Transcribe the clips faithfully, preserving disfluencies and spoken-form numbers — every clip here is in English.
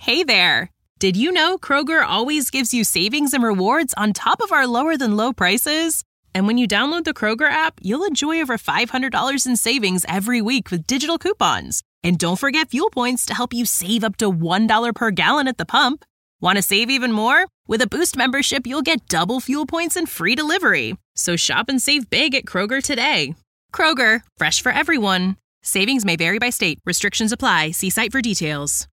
Hey there! Did you know Kroger always gives you savings and rewards on top of our lower-than-low prices? And when you download the Kroger app, you'll enjoy over five hundred dollars in savings every week with digital coupons. And don't forget fuel points to help you save up to one dollar per gallon at the pump. Want to save even more? With a Boost membership, you'll get double fuel points and free delivery. So shop and save big at Kroger today. Kroger, fresh for everyone. Savings may vary by state. Restrictions apply. See site for details.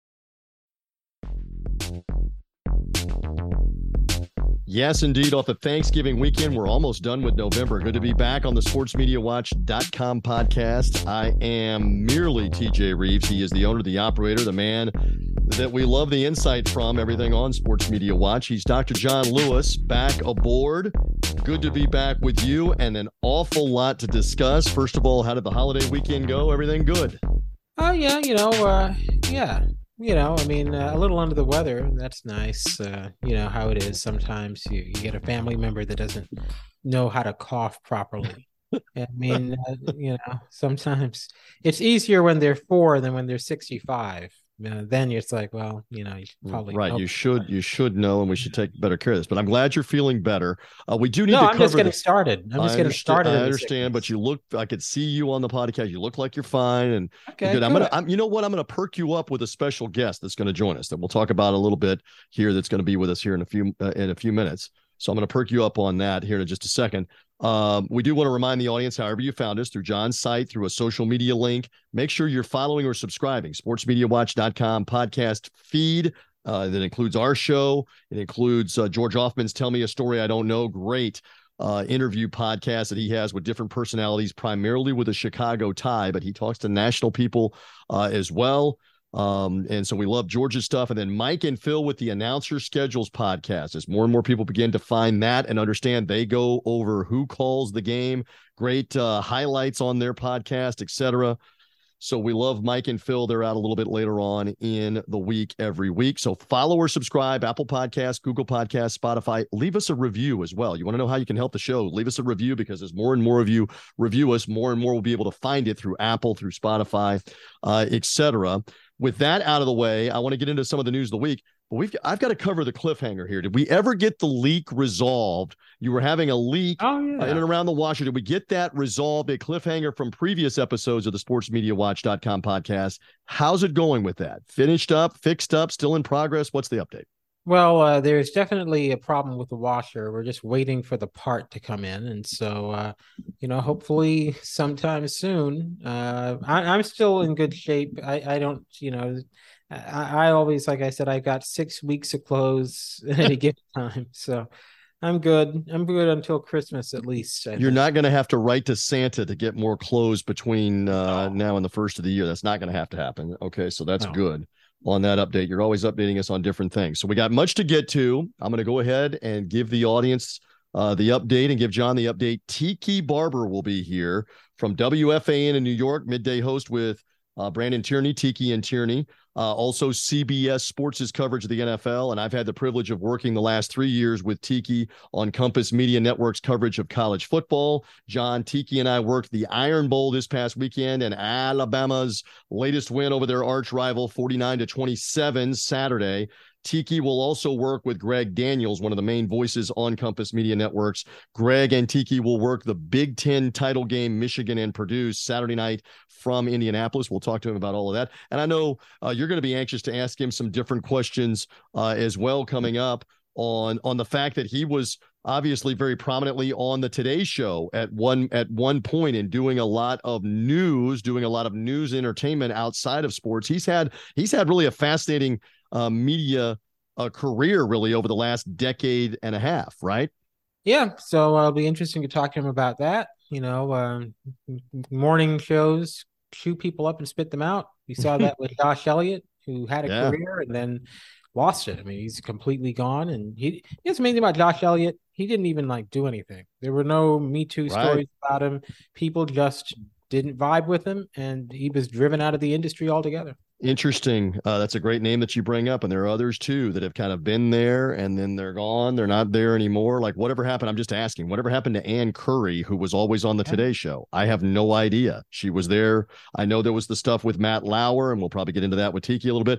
Yes, indeed. Off the Thanksgiving weekend, we're almost done with November. Good to be back on the sports media watch dot com podcast. I am merely T J Reeves. He is the owner, the operator, the man that we love the insight from, everything on Sports Media Watch. He's Doctor John Lewis, back aboard. Good to be back with you, and an awful lot to discuss. First of all, how did the holiday weekend go? Everything good? Oh, yeah, you know, uh, yeah. You know, I mean, uh, a little under the weather. That's nice. Uh, you know how it is. Sometimes you, you get a family member that doesn't know how to cough properly. I mean, uh, you know, sometimes it's easier when they're four than when they're sixty-five. Uh, then it's like, well, you know, you should probably right. You should you should know, and we should take better care of this. But I'm glad you're feeling better. Uh, we do need no, to I'm cover just getting this. started. I'm just getting started. I understand, but you look. I could see you on the podcast. You look like you're fine, and okay, good. I'm gonna. I'm, you know what? I'm gonna perk you up with a special guest that's going to join us that we'll talk about a little bit here. That's going to be with us here in a few uh, in a few minutes. So I'm going to perk you up on that here in just a second. Um, we do want to remind the audience, however you found us, through John's site, through a social media link, make sure you're following or subscribing. sports media watch dot com podcast feed. Uh, that includes our show. It includes uh, George Hoffman's Tell Me a Story I Don't Know. Great uh, interview podcast that he has with different personalities, primarily with a Chicago tie, but he talks to national people uh, as well. Um, and so we love George's stuff. And then Mike and Phil with the Announcer Schedules podcast. As more and more people begin to find that and understand, they go over who calls the game, great uh, highlights on their podcast, et cetera. So we love Mike and Phil. They're out a little bit later on in the week every week. So follow or subscribe, Apple Podcasts, Google Podcasts, Spotify. Leave us a review as well. You want to know how you can help the show? Leave us a review, because as more and more of you review us, more and more will be able to find it through Apple, through Spotify, uh, et cetera. With that out of the way, I want to get into some of the news of the week. But we've I've got to cover the cliffhanger here. Did we ever get the leak resolved? You were having a leak oh, yeah. uh, in and around the washer. Did we get that resolved? A cliffhanger from previous episodes of the sports media watch dot com podcast. How's it going with that? Finished up, fixed up, still in progress? What's the update? Well, uh, there's definitely a problem with the washer. We're just waiting for the part to come in. And so, uh, you know, hopefully sometime soon. Uh, I, I'm still in good shape. I, I don't, you know, I, I always, like I said, I got six weeks of clothes at any given time. So I'm good. I'm good until Christmas, at least. I You're think. not going to have to write to Santa to get more clothes between uh, no. now and the first of the year. That's not going to have to happen. Okay, so that's no. good. On that update, you're always updating us on different things. So we got much to get to. I'm going to go ahead and give the audience uh, the update and give John the update. Tiki Barber will be here from W F A N in New York, midday host with uh, Brandon Tierney, Tiki and Tierney. Uh, also, C B S Sports' coverage of the N F L, and I've had the privilege of working the last three years with Tiki on Compass Media Network's coverage of college football. John, Tiki, and I worked the Iron Bowl this past weekend, and Alabama's latest win over their arch rival, forty-nine to twenty-seven, Saturday. Tiki will also work with Greg Daniels, one of the main voices on Compass Media Networks. Greg and Tiki will work the Big Ten title game, Michigan and Purdue, Saturday night from Indianapolis. We'll talk to him about all of that. And I know uh, you're going to be anxious to ask him some different questions uh, as well coming up on, on the fact that he was obviously very prominently on the Today Show at one at one point and doing a lot of news, doing a lot of news entertainment outside of sports. He's had he's had really a fascinating uh, media uh, career really over the last decade and a half, right? Yeah, so uh, it'll be interesting to talk to him about that. You know, um, morning shows chew people up and spit them out. We saw that with Josh Elliott, who had a yeah. career and then lost it. I mean, he's completely gone. And he, it's amazing about Josh Elliott. He didn't even like do anything. There were no Me Too right. stories about him. People just didn't vibe with him, and he was driven out of the industry altogether. Interesting. Uh, that's a great name that you bring up. And there are others too that have kind of been there and then they're gone. They're not there anymore. Like whatever happened, I'm just asking, whatever happened to Ann Curry, who was always on the yeah. Today Show? I have no idea. She was there. I know there was the stuff with Matt Lauer, and we'll probably get into that with Tiki a little bit.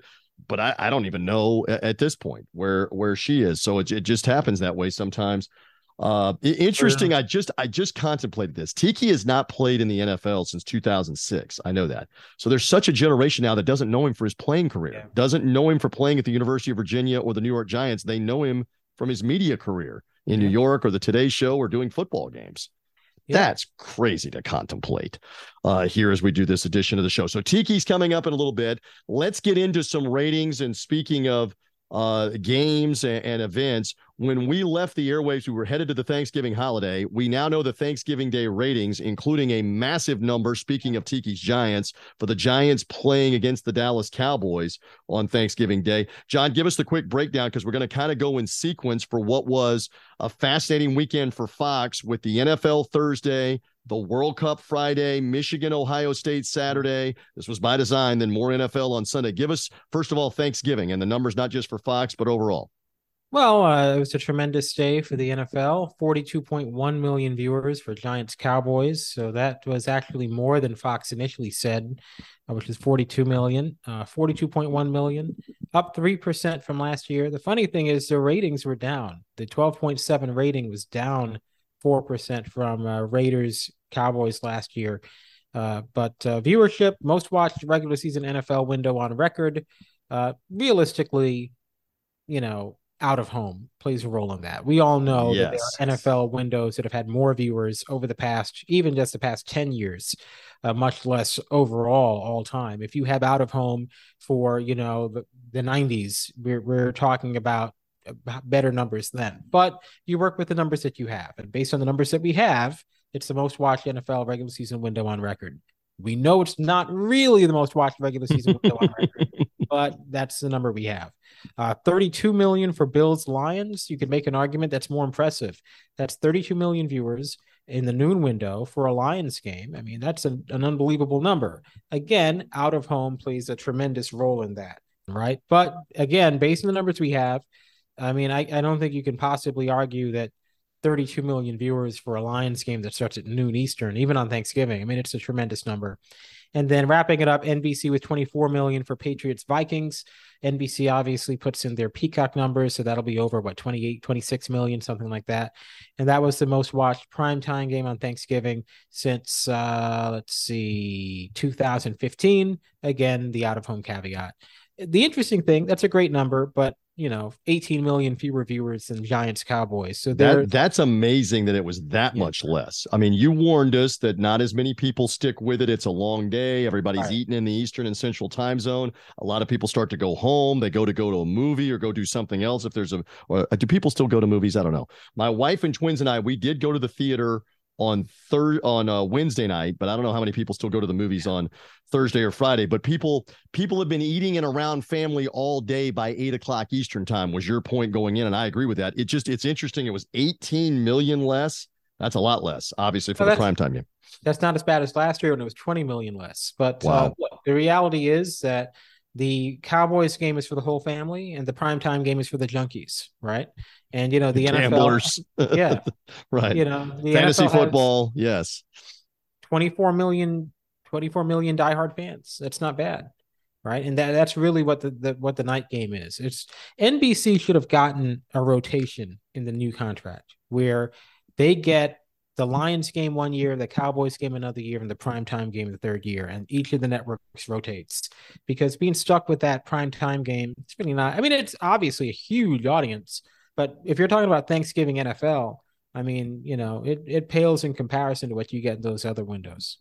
but I, I don't even know at, at this point where where she is. So it, it just happens that way sometimes. Uh, interesting. I just I just contemplated this. Tiki has not played in the N F L since two thousand six. I know that. So there's such a generation now that doesn't know him for his playing career, yeah. doesn't know him for playing at the University of Virginia or the New York Giants. They know him from his media career in yeah. New York or the Today Show or doing football games. Yeah. That's crazy to contemplate uh, here as we do this edition of the show. So Tiki's coming up in a little bit. Let's get into some ratings. And speaking of uh, games and, and events, when we left the airwaves, we were headed to the Thanksgiving holiday. We now know the Thanksgiving Day ratings, including a massive number, speaking of Tiki's Giants, for the Giants playing against the Dallas Cowboys on Thanksgiving Day. John, give us the quick breakdown, because we're going to kind of go in sequence for what was a fascinating weekend for Fox with the N F L Thursday, the World Cup Friday, Michigan, Ohio State Saturday. This was by design, then more N F L on Sunday. Give us, first of all, Thanksgiving and the numbers, not just for Fox, but overall. Well, uh, it was a tremendous day for the N F L. forty-two point one million viewers for Giants Cowboys. So that was actually more than Fox initially said, uh, which is forty-two million, uh, forty-two point one million, up three percent from last year. The funny thing is the ratings were down. The twelve point seven rating was down four percent from uh, Raiders Cowboys last year. Uh, but uh, viewership, most watched regular season N F L window on record, uh, realistically, you know, out of home plays a role in that. We all know yes. that there are N F L windows that have had more viewers over the past, even just the past ten years, uh, much less overall all time. If you have out of home for, you know, the, the nineties, we're, we're talking about better numbers then. But you work with the numbers that you have. And based on the numbers that we have, it's the most watched N F L regular season window on record. We know it's not really the most watched regular season window on record, but that's the number we have. Uh, thirty-two million for Bills Lions. You could make an argument that's more impressive. That's thirty-two million viewers in the noon window for a Lions game. I mean, that's a, an unbelievable number. Again, out of home plays a tremendous role in that, right? But again, based on the numbers we have, I mean, I, I don't think you can possibly argue that thirty-two million viewers for a Lions game that starts at noon Eastern, even on Thanksgiving. I mean, it's a tremendous number. And then wrapping it up, N B C with twenty-four million for Patriots Vikings. N B C obviously puts in their Peacock numbers, so that'll be over, what, twenty-eight, twenty-six million, something like that. And that was the most watched primetime game on Thanksgiving since, uh, let's see, two thousand fifteen. Again, the out-of-home caveat. The interesting thing, that's a great number, but you know, eighteen million fewer viewers than Giants Cowboys. So that that's amazing that it was that yeah. much less. I mean, you warned us that not as many people stick with it. It's a long day. Everybody's right. eating in the Eastern and Central time zone. A lot of people start to go home. They go to go to a movie or go do something else. If there's a, or do people still go to movies? I don't know. My wife and twins and I, we did go to the theater on third on uh, Wednesday night, but I don't know how many people still go to the movies on Thursday or Friday. But people people have been eating and around family all day by eight o'clock Eastern time, was your point going in, and I agree with that. It just it's interesting. It was eighteen million less. That's a lot less, obviously, for well, the primetime game. That's not as bad as last year when it was twenty million less. But wow. uh, look, the reality is that the Cowboys game is for the whole family, and the primetime game is for the junkies, right? And, you know, the, the gamblers. N F L, yeah. right. You know, the fantasy football, yes. twenty-four million, twenty-four million diehard fans. That's not bad, right? And that that's really what the, the what the night game is. It's N B C should have gotten a rotation in the new contract where they get the Lions game one year, the Cowboys game another year, and the primetime game the third year, and each of the networks rotates. Because being stuck with that primetime game, it's really not. I mean, it's obviously a huge audience, but if you're talking about Thanksgiving N F L, I mean, you know, it it pales in comparison to what you get in those other windows.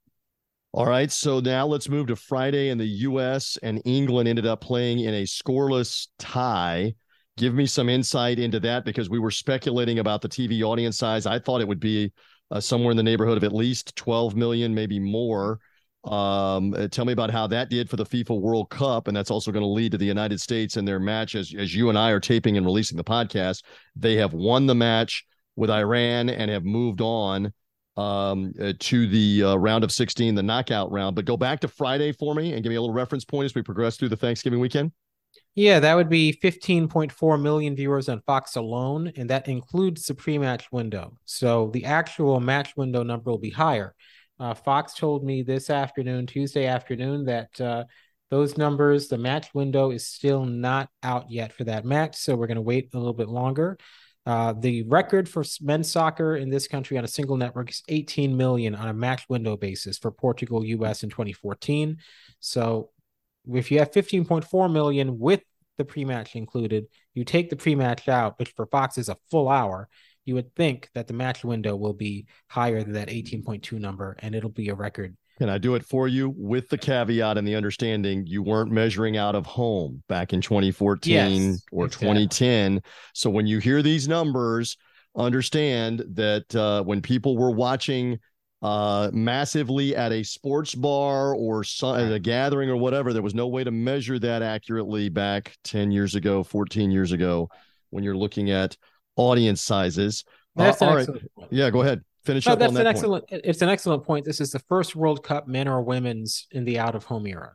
All right, so now let's move to Friday in the U S, and England ended up playing in a scoreless tie. Give me some insight into that, because we were speculating about the T V audience size. I thought it would be uh, somewhere in the neighborhood of at least twelve million, maybe more. Um, uh, tell me about how that did for the FIFA World Cup, and that's also going to lead to the United States in their match. As, as you and I are taping and releasing the podcast, they have won the match with Iran and have moved on um, uh, to the uh, round of sixteen, the knockout round. But go back to Friday for me and give me a little reference point as we progress through the Thanksgiving weekend. Yeah, that would be fifteen point four million viewers on Fox alone, and that includes the pre-match window. So the actual match window number will be higher. Uh, Fox told me this afternoon, Tuesday afternoon, that uh, those numbers, the match window is still not out yet for that match, so we're going to wait a little bit longer. Uh, the record for men's soccer in this country on a single network is eighteen million on a match window basis for Portugal, U S in twenty fourteen. So if you have fifteen point four million with the pre-match included, you take the pre-match out, which for Fox is a full hour, you would think that the match window will be higher than that eighteen point two number, and it'll be a record. Can I do it for you with the caveat and the understanding you weren't measuring out of home back in twenty fourteen yes, or exactly. twenty ten. So when you hear these numbers, understand that uh, when people were watching uh, massively at a sports bar or some, at a gathering or whatever, there was no way to measure that accurately back ten years ago, fourteen years ago, when you're looking at audience sizes. That's uh, all right. Point. Yeah, go ahead. Finish no, up that's on that an point. excellent. It's an excellent point. This is the first World Cup, men or women's, in the out of home era.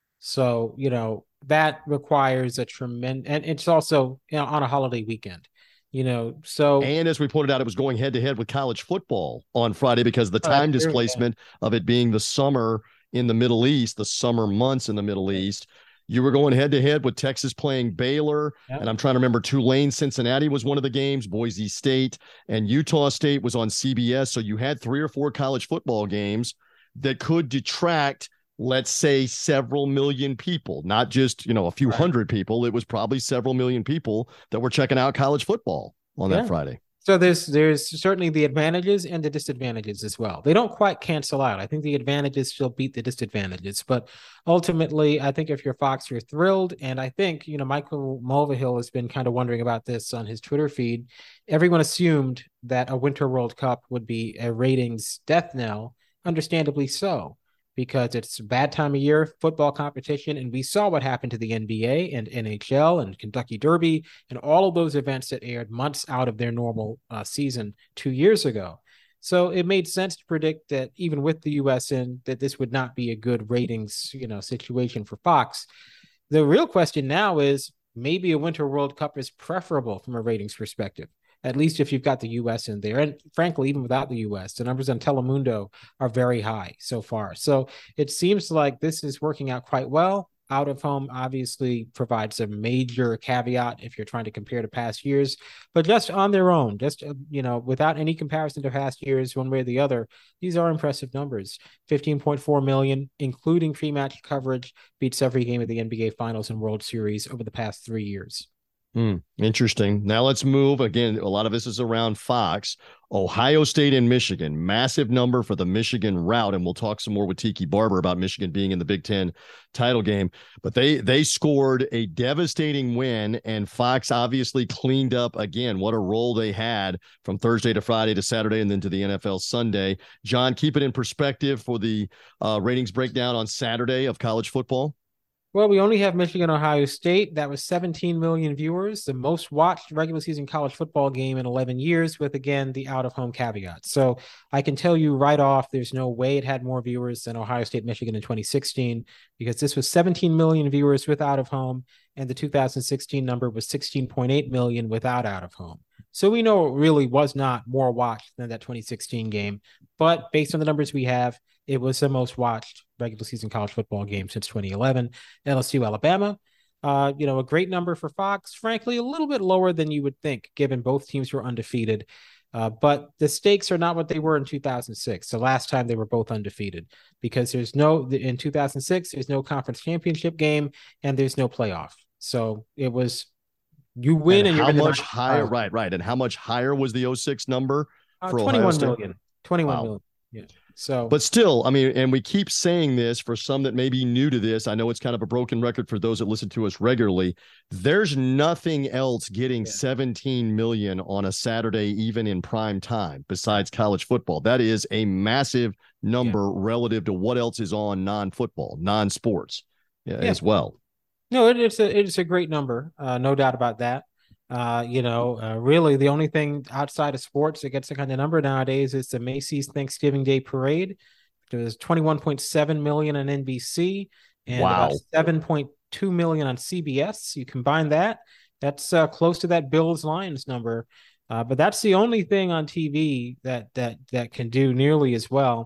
So you know that requires a tremendous, and it's also you know, on a holiday weekend. You know, so and as we pointed out, it was going head to head with college football on Friday because of the time uh, displacement yeah. of it being the summer in the Middle East, the summer months in the Middle East. You were going head to head with Texas playing Baylor. Yep. And I'm trying to remember Tulane, Cincinnati was one of the games, Boise State, and Utah State was on C B S. So you had three or four college football games that could detract, let's say, several million people, not just, you know, a few right. hundred people. It was probably several million people that were checking out college football on yeah. that Friday. So there's there's certainly the advantages and the disadvantages as well. They don't quite cancel out. I think the advantages still beat the disadvantages. But ultimately, I think if you're Fox, you're thrilled. And I think, you know, Michael Mulvihill has been kind of wondering about this on his Twitter feed. Everyone assumed that a Winter World Cup would be a ratings death knell, understandably so, because it's a bad time of year, football competition, and we saw what happened to the N B A and N H L and Kentucky Derby and all of those events that aired months out of their normal uh, season two years ago. So it made sense to predict that even with the U S in, that this would not be a good ratings, you know, situation for Fox. The real question now is maybe a Winter World Cup is preferable from a ratings perspective, at least if you've got the U S in there. And frankly, even without the U S, the numbers on Telemundo are very high so far. So it seems like this is working out quite well. Out of home obviously provides a major caveat if you're trying to compare to past years, but just on their own, just, you know, without any comparison to past years, one way or the other, these are impressive numbers. fifteen point four million, including pre-match coverage, beats every game of the N B A Finals and World Series over the past three years. Hmm, interesting. Now let's move. Again, a lot of this is around Fox. Ohio State and Michigan, massive number for the Michigan route, and we'll talk some more with Tiki Barber about Michigan being in the Big Ten title game. But they they scored a devastating win, and Fox obviously cleaned up again. What a role they had from Thursday to Friday to Saturday and then to the N F L Sunday. John, keep it in perspective for the uh, ratings breakdown on Saturday of college football. Well, we only have Michigan, Ohio State. That was seventeen million viewers, the most watched regular season college football game in eleven years, with, again, the out-of-home caveat. So I can tell you right off, there's no way it had more viewers than Ohio State, Michigan in twenty sixteen, because this was seventeen million viewers with out-of-home, and the two thousand sixteen number was sixteen point eight million without out-of-home. So we know it really was not more watched than that twenty sixteen game. But based on the numbers we have, it was the most watched regular season college football game since twenty eleven. L S U, Alabama, uh, you know, a great number for Fox, frankly, a little bit lower than you would think, given both teams were undefeated. Uh, but the stakes are not what they were in two thousand six, the last time they were both undefeated, because there's no, in two thousand six, there's no conference championship game and there's no playoff. So it was, you win and, and how you're much higher, right, right. And how much higher was the oh six number for uh, twenty-one million, twenty-one wow. million. Yeah. So, but still, I mean, and we keep saying this for some that may be new to this. I know it's kind of a broken record for those that listen to us regularly. There's nothing else getting yeah. seventeen million on a Saturday, even in prime time, besides college football. That is a massive number yeah. relative to what else is on non-football, non-sports yeah, yeah. as well. No, it, it's a it's a great number, uh, no doubt about that. Uh, you know, uh, really the only thing outside of sports that gets that kind of number nowadays is the Macy's Thanksgiving Day Parade. There's twenty-one point seven million on N B C and wow. about seven point two million on C B S. You combine that, that's uh, close to that Bills Lions number. Uh, but that's the only thing on T V that that that can do nearly as well.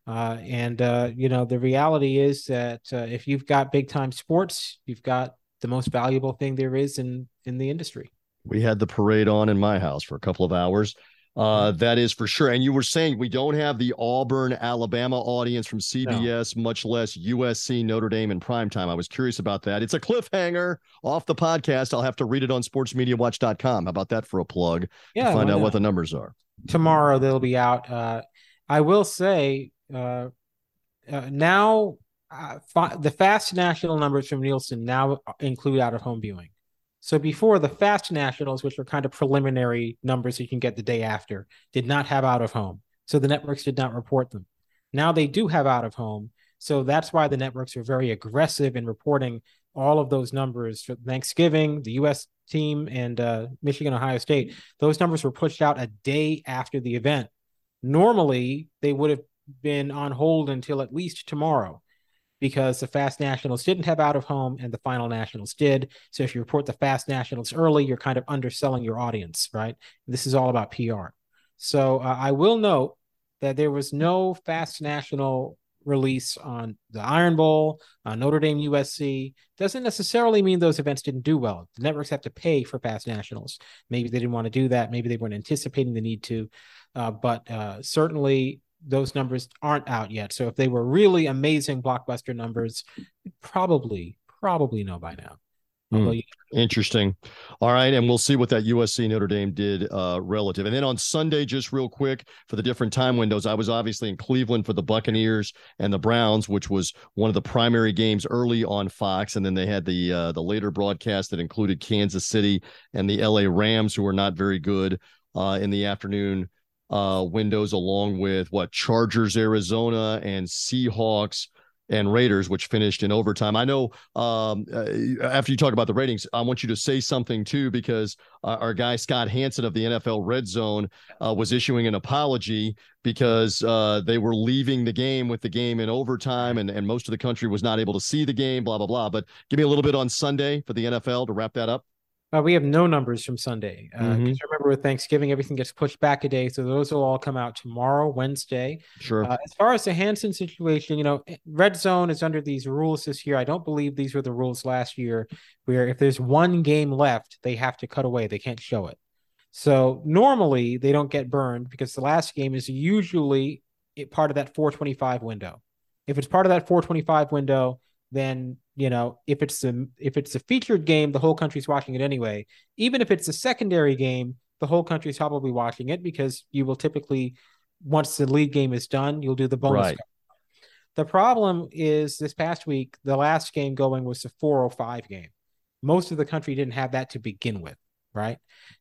Uh, and, uh, you know, the reality is that uh, if you've got big time sports, you've got the most valuable thing there is in, in the industry. We had the parade on in my house for a couple of hours. Uh, that is for sure. And you were saying we don't have the Auburn, Alabama audience from C B S, no. much less U S C, Notre Dame in primetime. I was curious about that. It's a cliffhanger off the podcast. I'll have to read it on sports media watch dot com. How about that for a plug? Yeah, to find out what the numbers are. Tomorrow they'll be out. Uh, I will say uh, uh, now uh, fi- the fast national numbers from Nielsen now include out-of-home viewing. So before, the fast nationals, which are kind of preliminary numbers you can get the day after, did not have out of home. So the networks did not report them. Now they do have out of home. So that's why the networks are very aggressive in reporting all of those numbers for Thanksgiving, the U S team, and uh, Michigan, Ohio State. Those numbers were pushed out a day after the event. Normally, they would have been on hold until at least tomorrow, because the Fast Nationals didn't have out of home and the Final Nationals did. So if you report the Fast Nationals early, you're kind of underselling your audience, right? This is all about P R. So uh, I will note that there was no Fast National release on the Iron Bowl, uh, Notre Dame, U S C. Doesn't necessarily mean those events didn't do well. The networks have to pay for Fast Nationals. Maybe they didn't want to do that. Maybe they weren't anticipating the need to. Uh, but uh, certainly those numbers aren't out yet. So if they were really amazing blockbuster numbers, probably, probably know by now. Mm, you- interesting. All right. And we'll see what that U S C Notre Dame did uh, relative. And then on Sunday, just real quick for the different time windows, I was obviously in Cleveland for the Buccaneers and the Browns, which was one of the primary games early on Fox. And then they had the uh, the later broadcast that included Kansas City and the L A Rams, who are not very good uh, in the afternoon Uh, windows, along with what Chargers, Arizona, and Seahawks and Raiders, which finished in overtime. I know um, uh, after you talk about the ratings, I want you to say something too, because uh, our guy Scott Hanson of the N F L Red Zone uh, was issuing an apology because uh, they were leaving the game with the game in overtime, and, and most of the country was not able to see the game, blah, blah, blah. But give me a little bit on Sunday for the N F L to wrap that up. Uh, we have no numbers from Sunday. Uh, mm-hmm. Remember, with Thanksgiving, everything gets pushed back a day. So those will all come out tomorrow, Wednesday. Sure. Uh, as far as the Hanson situation, you know, Red Zone is under these rules this year. I don't believe these were the rules last year, where if there's one game left, they have to cut away. They can't show it. So normally they don't get burned because the last game is usually part of that four twenty-five window. If it's part of that four twenty-five window, then, you know, if it's a if it's a featured game, the whole country's watching it anyway. Even if it's a secondary game, the whole country's probably watching it, because you will typically, once the league game is done, you'll do the bonus. Right. The problem is this past week, the last game going was the four oh five game. Most of the country didn't have that to begin with, right?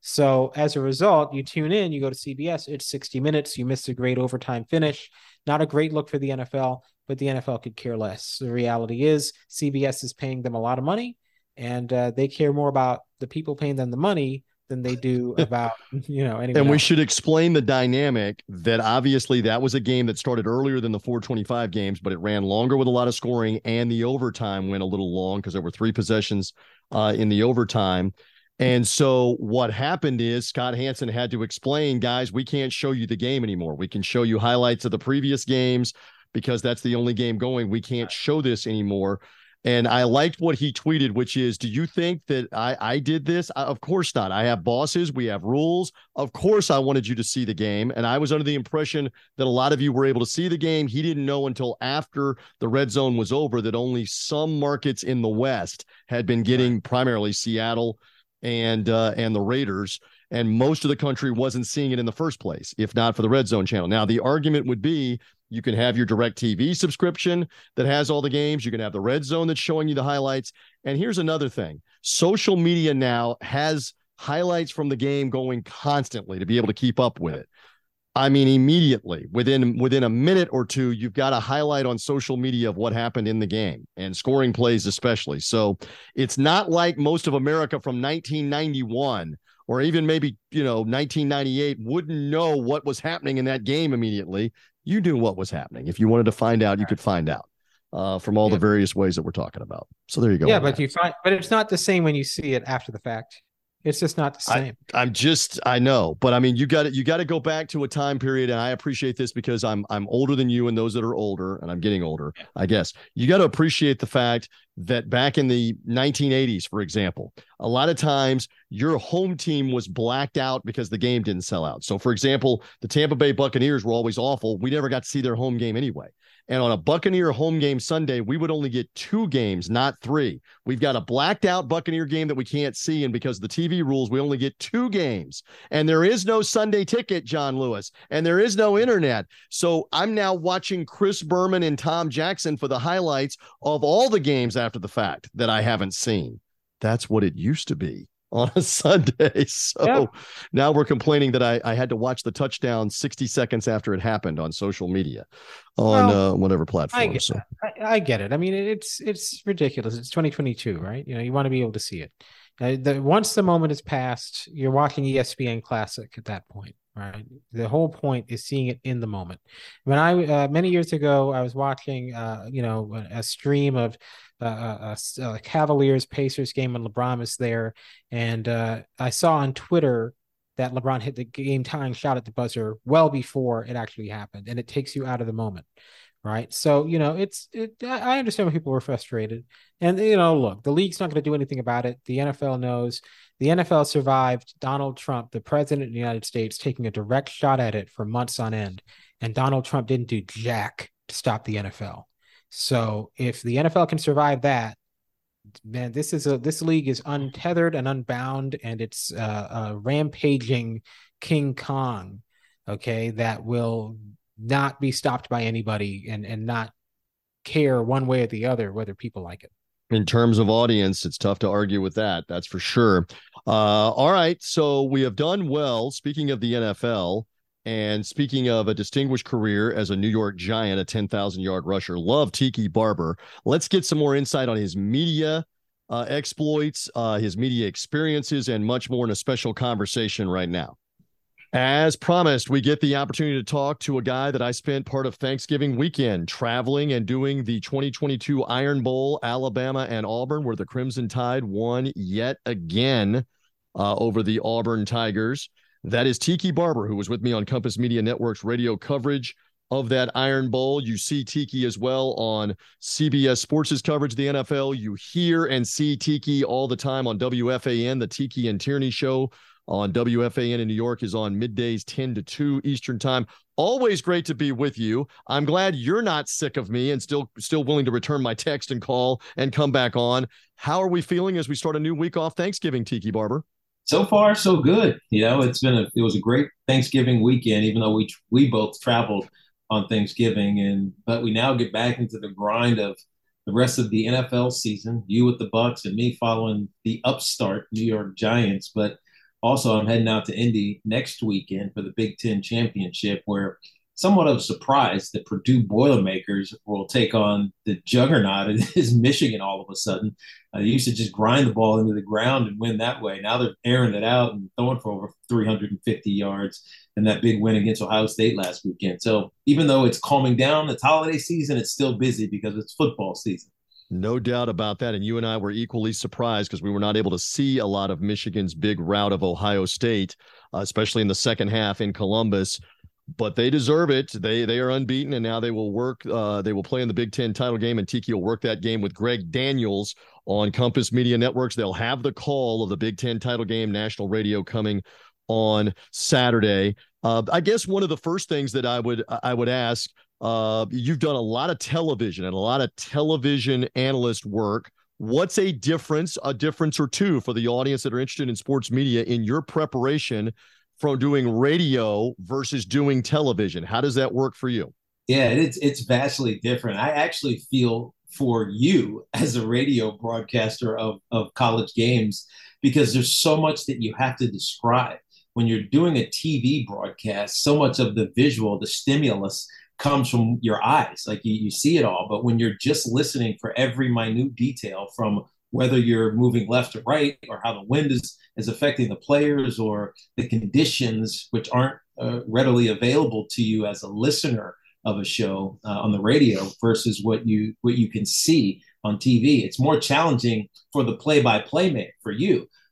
So as a result, you tune in, you go to C B S, it's sixty minutes, you miss a great overtime finish. Not a great look for the N F L, but the N F L could care less. The reality is C B S is paying them a lot of money, and uh, they care more about the people paying them the money than they do about, you know, anyone And we else. should explain the dynamic that obviously that was a game that started earlier than the four twenty-five games, but it ran longer with a lot of scoring, and the overtime went a little long because there were three possessions uh, in the overtime. And so what happened is Scott Hanson had to explain, guys, we can't show you the game anymore. We can show you highlights of the previous games because that's the only game going. We can't show this anymore. And I liked what he tweeted, which is, do you think that I, I did this? I, of course not. I have bosses. We have rules. Of course I wanted you to see the game. And I was under the impression that a lot of you were able to see the game. He didn't know until after the red zone was over that only some markets in the West had been getting, right, primarily Seattle and uh, and the Raiders, and most of the country wasn't seeing it in the first place, if not for the Red Zone channel. Now, the argument would be you can have your DirecTV subscription that has all the games. You can have the Red Zone that's showing you the highlights. And here's another thing. Social media now has highlights from the game going constantly to be able to keep up with it. I mean, immediately, within within a minute or two, you've got a highlight on social media of what happened in the game, and scoring plays especially. So it's not like most of America from nineteen ninety-one or even maybe, you know, nineteen ninety-eight wouldn't know what was happening in that game immediately. You knew what was happening. If you wanted to find out, you could find out uh, from all yeah. the various ways that we're talking about. So there you go. Yeah, but that. you find, but it's not the same when you see it after the fact. It's just not the same. I, I'm just, I know, but I mean, you got to, you got to go back to a time period. And I appreciate this because I'm, I'm older than you and those that are older, and I'm getting older, I guess. You got to appreciate the fact that back in the nineteen eighties, for example, a lot of times your home team was blacked out because the game didn't sell out. So for example, the Tampa Bay Buccaneers were always awful. We never got to see their home game anyway. And on a Buccaneer home game Sunday, we would only get two games, not three. We've got a blacked out Buccaneer game that we can't see. And because of the T V rules, we only get two games. And there is no Sunday ticket, John Lewis, and there is no internet. So I'm now watching Chris Berman and Tom Jackson for the highlights of all the games after the fact that I haven't seen. That's what it used to be on a Sunday. So yeah. Now we're complaining that I, I had to watch the touchdown sixty seconds after it happened on social media on well, uh, whatever platform. I get, so. I, I get it. I mean, it's it's ridiculous. It's twenty twenty-two, right? You know, you want to be able to see it. Uh, the, once the moment is passed, you're watching E S P N Classic at that point, right? The whole point is seeing it in the moment. When I, uh, many years ago, I was watching, uh, you know, a, a stream of Uh, a, a Cavaliers Pacers game when LeBron was there, and uh, I saw on Twitter that LeBron hit the game tying shot at the buzzer well before it actually happened, and it takes you out of the moment, right? So you know, it's it. I understand when people were frustrated, and you know, look, the league's not going to do anything about it. The N F L knows. The N F L survived Donald Trump, the president of the United States, taking a direct shot at it for months on end, and Donald Trump didn't do jack to stop the N F L. So if the N F L can survive that, man, this is a this league is untethered and unbound, and it's uh, a rampaging King Kong, okay, that will not be stopped by anybody and and not care one way or the other whether people like it. In terms of audience, it's tough to argue with that. That's for sure. Uh, all right, so we have done well. Speaking of the N F L. And speaking of a distinguished career as a New York Giant, a ten thousand yard rusher, love Tiki Barber. Let's get some more insight on his media uh, exploits, uh, his media experiences, and much more in a special conversation right now. As promised, we get the opportunity to talk to a guy that I spent part of Thanksgiving weekend traveling and doing the twenty twenty-two Iron Bowl, Alabama and Auburn, where the Crimson Tide won yet again uh, over the Auburn Tigers. That is Tiki Barber, who was with me on Compass Media Network's radio coverage of that Iron Bowl. You see Tiki as well on C B S Sports' coverage of the N F L. You hear and see Tiki all the time on W F A N. The Tiki and Tierney show on W F A N in New York is on middays ten to two Eastern time. Always great to be with you. I'm glad you're not sick of me and still still willing to return my text and call and come back on. How are we feeling as we start a new week off Thanksgiving, Tiki Barber? So far, so good. You know, it's been a it was a great Thanksgiving weekend, even though we we both traveled on Thanksgiving, and but we now get back into the grind of the rest of the N F L season. You with the Bucs and me following the upstart New York Giants. But also, I'm heading out to Indy next weekend for the Big Ten Championship, where somewhat of a surprise that Purdue Boilermakers will take on the juggernaut that is Michigan all of a sudden. Uh, they used to just grind the ball into the ground and win that way. Now they're airing it out and throwing for over three hundred fifty yards in that big win against Ohio State last weekend. So even though it's calming down, it's holiday season, it's still busy because it's football season. No doubt about that. And you and I were equally surprised because we were not able to see a lot of Michigan's big rout of Ohio State, uh, especially in the second half in Columbus. But they deserve it. They they are unbeaten, and now they will work. Uh, they will play in the Big Ten title game, and Tiki will work that game with Greg Daniels on Compass Media Networks. They'll have the call of the Big Ten title game, national radio, coming on Saturday. Uh, I guess one of the first things that I would I would ask, uh, you've done a lot of television and a lot of television analyst work. What's a difference, a difference or two for the audience that are interested in sports media in your preparation from doing radio versus doing television? How does that work for you? Yeah, it's it's vastly different. I actually feel for you as a radio broadcaster of, of college games because there's so much that you have to describe. When you're doing a T V broadcast, so much of the visual, the stimulus comes from your eyes. Like you, you see it all. But when you're just listening for every minute detail from whether you're moving left or right or how the wind is, is affecting the players or the conditions which aren't uh, readily available to you as a listener of a show uh, on the radio versus what you what you can see on T V. It's more challenging for the play-by-play man, for you.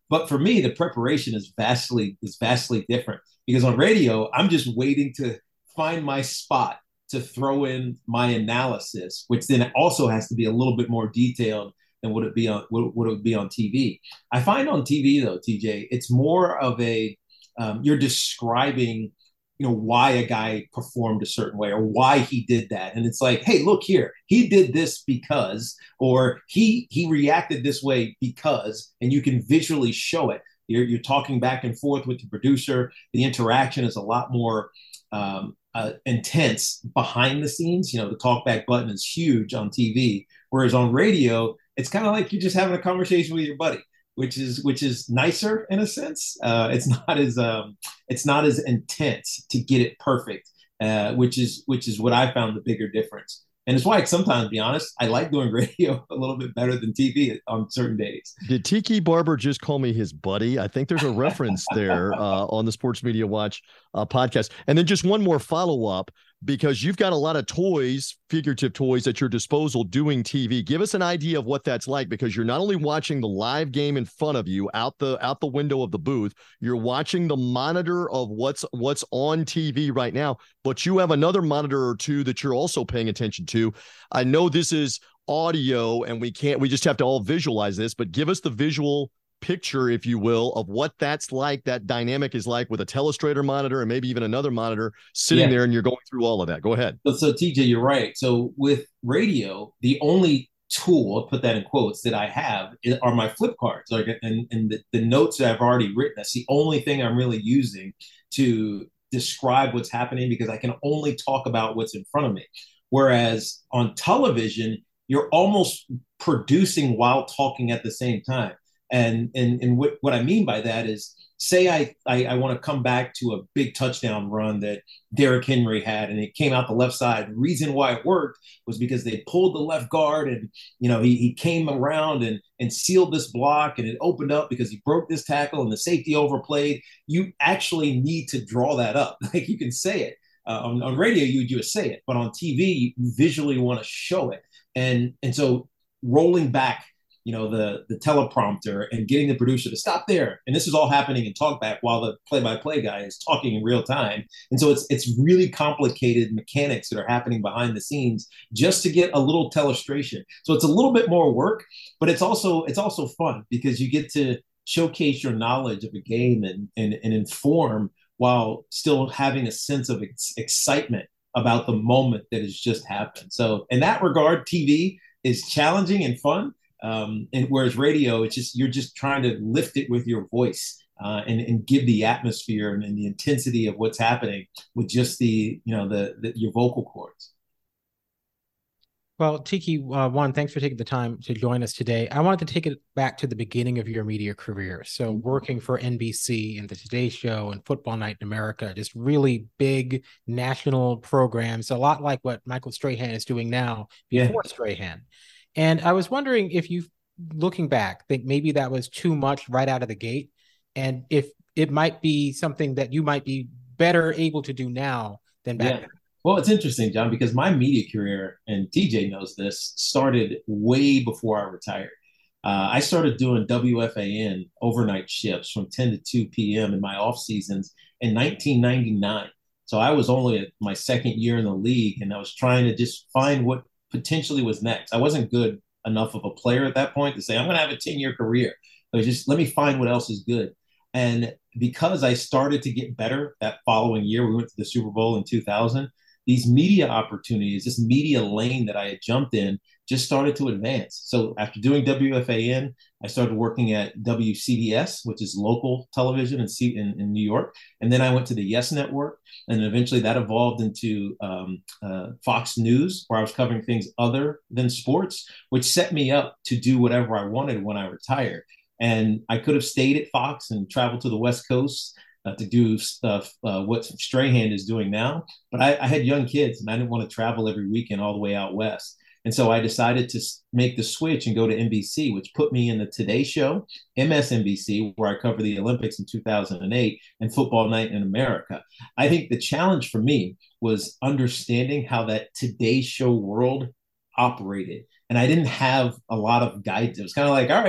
But for me, the preparation is vastly is vastly different because on radio, I'm just waiting to find my spot to throw in my analysis, which then also has to be a little bit more detailed than would it be on what would it be on T V. I find on T V though, T J, it's more of a um, you're describing, you know, why a guy performed a certain way or why he did that, and it's like, hey, look here, he did this because, or he he reacted this way because, and you can visually show it. You're you're talking back and forth with the producer. The interaction is a lot more um, uh, intense behind the scenes. You know, the talkback button is huge on T V, whereas on radio, it's kind of like you're just having a conversation with your buddy, which is which is nicer in a sense. Uh, it's not as um, it's not as intense to get it perfect, uh, which is which is what I found the bigger difference. And it's why sometimes, to be honest, I like doing radio a little bit better than T V on certain days. Did Tiki Barber just call me his buddy? I think there's a reference there uh, on the Sports Media Watch uh, podcast. And then just one more follow-up, because you've got a lot of toys, figurative toys at your disposal doing T V. Give us an idea of what that's like, because you're not only watching the live game in front of you out the out the window of the booth, you're watching the monitor of what's what's on T V right now, but you have another monitor or two that you're also paying attention to. I know this is audio and we can't, we just have to all visualize this, but give us the visual picture, if you will, of what that's like, that dynamic is like with a telestrator monitor and maybe even another monitor sitting yeah. there, and you're going through all of that. Go ahead. So, so T J, you're right. So with radio, the only tool, I'll put that in quotes, that I have are my flip cards, like, and, and the, the notes that I've already written. That's the only thing I'm really using to describe what's happening, because I can only talk about what's in front of me. Whereas on television, you're almost producing while talking at the same time. And and and what, what I mean by that is, say I, I, I want to come back to a big touchdown run that Derrick Henry had, and it came out the left side. The reason why it worked was because they pulled the left guard, and you know he, he came around and and sealed this block, and it opened up because he broke this tackle and the safety overplayed. You actually need to draw that up. Like, you can say it. Uh, on, on radio, you would just say it, but on T V, you visually want to show it. And and so rolling back, you know, the the teleprompter and getting the producer to stop there. And this is all happening in talkback while the play-by-play guy is talking in real time. And so it's it's really complicated mechanics that are happening behind the scenes just to get a little telestration. So it's a little bit more work, but it's also it's also fun, because you get to showcase your knowledge of a game and and, and inform while still having a sense of ex- excitement about the moment that has just happened. So in that regard, T V is challenging and fun. Um, and whereas radio, it's just, you're just trying to lift it with your voice uh, and, and give the atmosphere and, and the intensity of what's happening with just the, you know, the, the your vocal cords. Well, Tiki, uh, one, thanks for taking the time to join us today. I wanted to take it back to the beginning of your media career. So working for N B C and the Today Show and Football Night in America, just really big national programs, a lot like what Michael Strahan is doing now before yeah. Strahan. And I was wondering if you, looking back, think maybe that was too much right out of the gate, and if it might be something that you might be better able to do now than back yeah. then. Well, it's interesting, John, because my media career, and T J knows this, started way before I retired. Uh, I started doing W F A N overnight shifts from ten to two p.m. in my off seasons in nineteen ninety-nine. So I was only at my second year in the league, and I was trying to just find what potentially was next. I wasn't good enough of a player at that point to say, I'm going to have a ten-year career. It was just, let me find what else is good. And because I started to get better that following year, we went to the Super Bowl in two thousand, these media opportunities, this media lane that I had jumped in just started to advance. So after doing W F A N, I started working at W C B S, which is local television in, C- in, in New York. And then I went to the Yes Network. And eventually that evolved into um, uh, Fox News, where I was covering things other than sports, which set me up to do whatever I wanted when I retired. And I could have stayed at Fox and traveled to the West Coast uh, to do stuff, uh, what Strahan is doing now. But I, I had young kids, and I didn't want to travel every weekend all the way out west. And so I decided to make the switch and go to N B C, which put me in the Today Show, M S N B C, where I covered the Olympics in two thousand eight, and Football Night in America. I think the challenge for me was understanding how that Today Show world operated. And I didn't have a lot of guidance. It was kind of like, all right,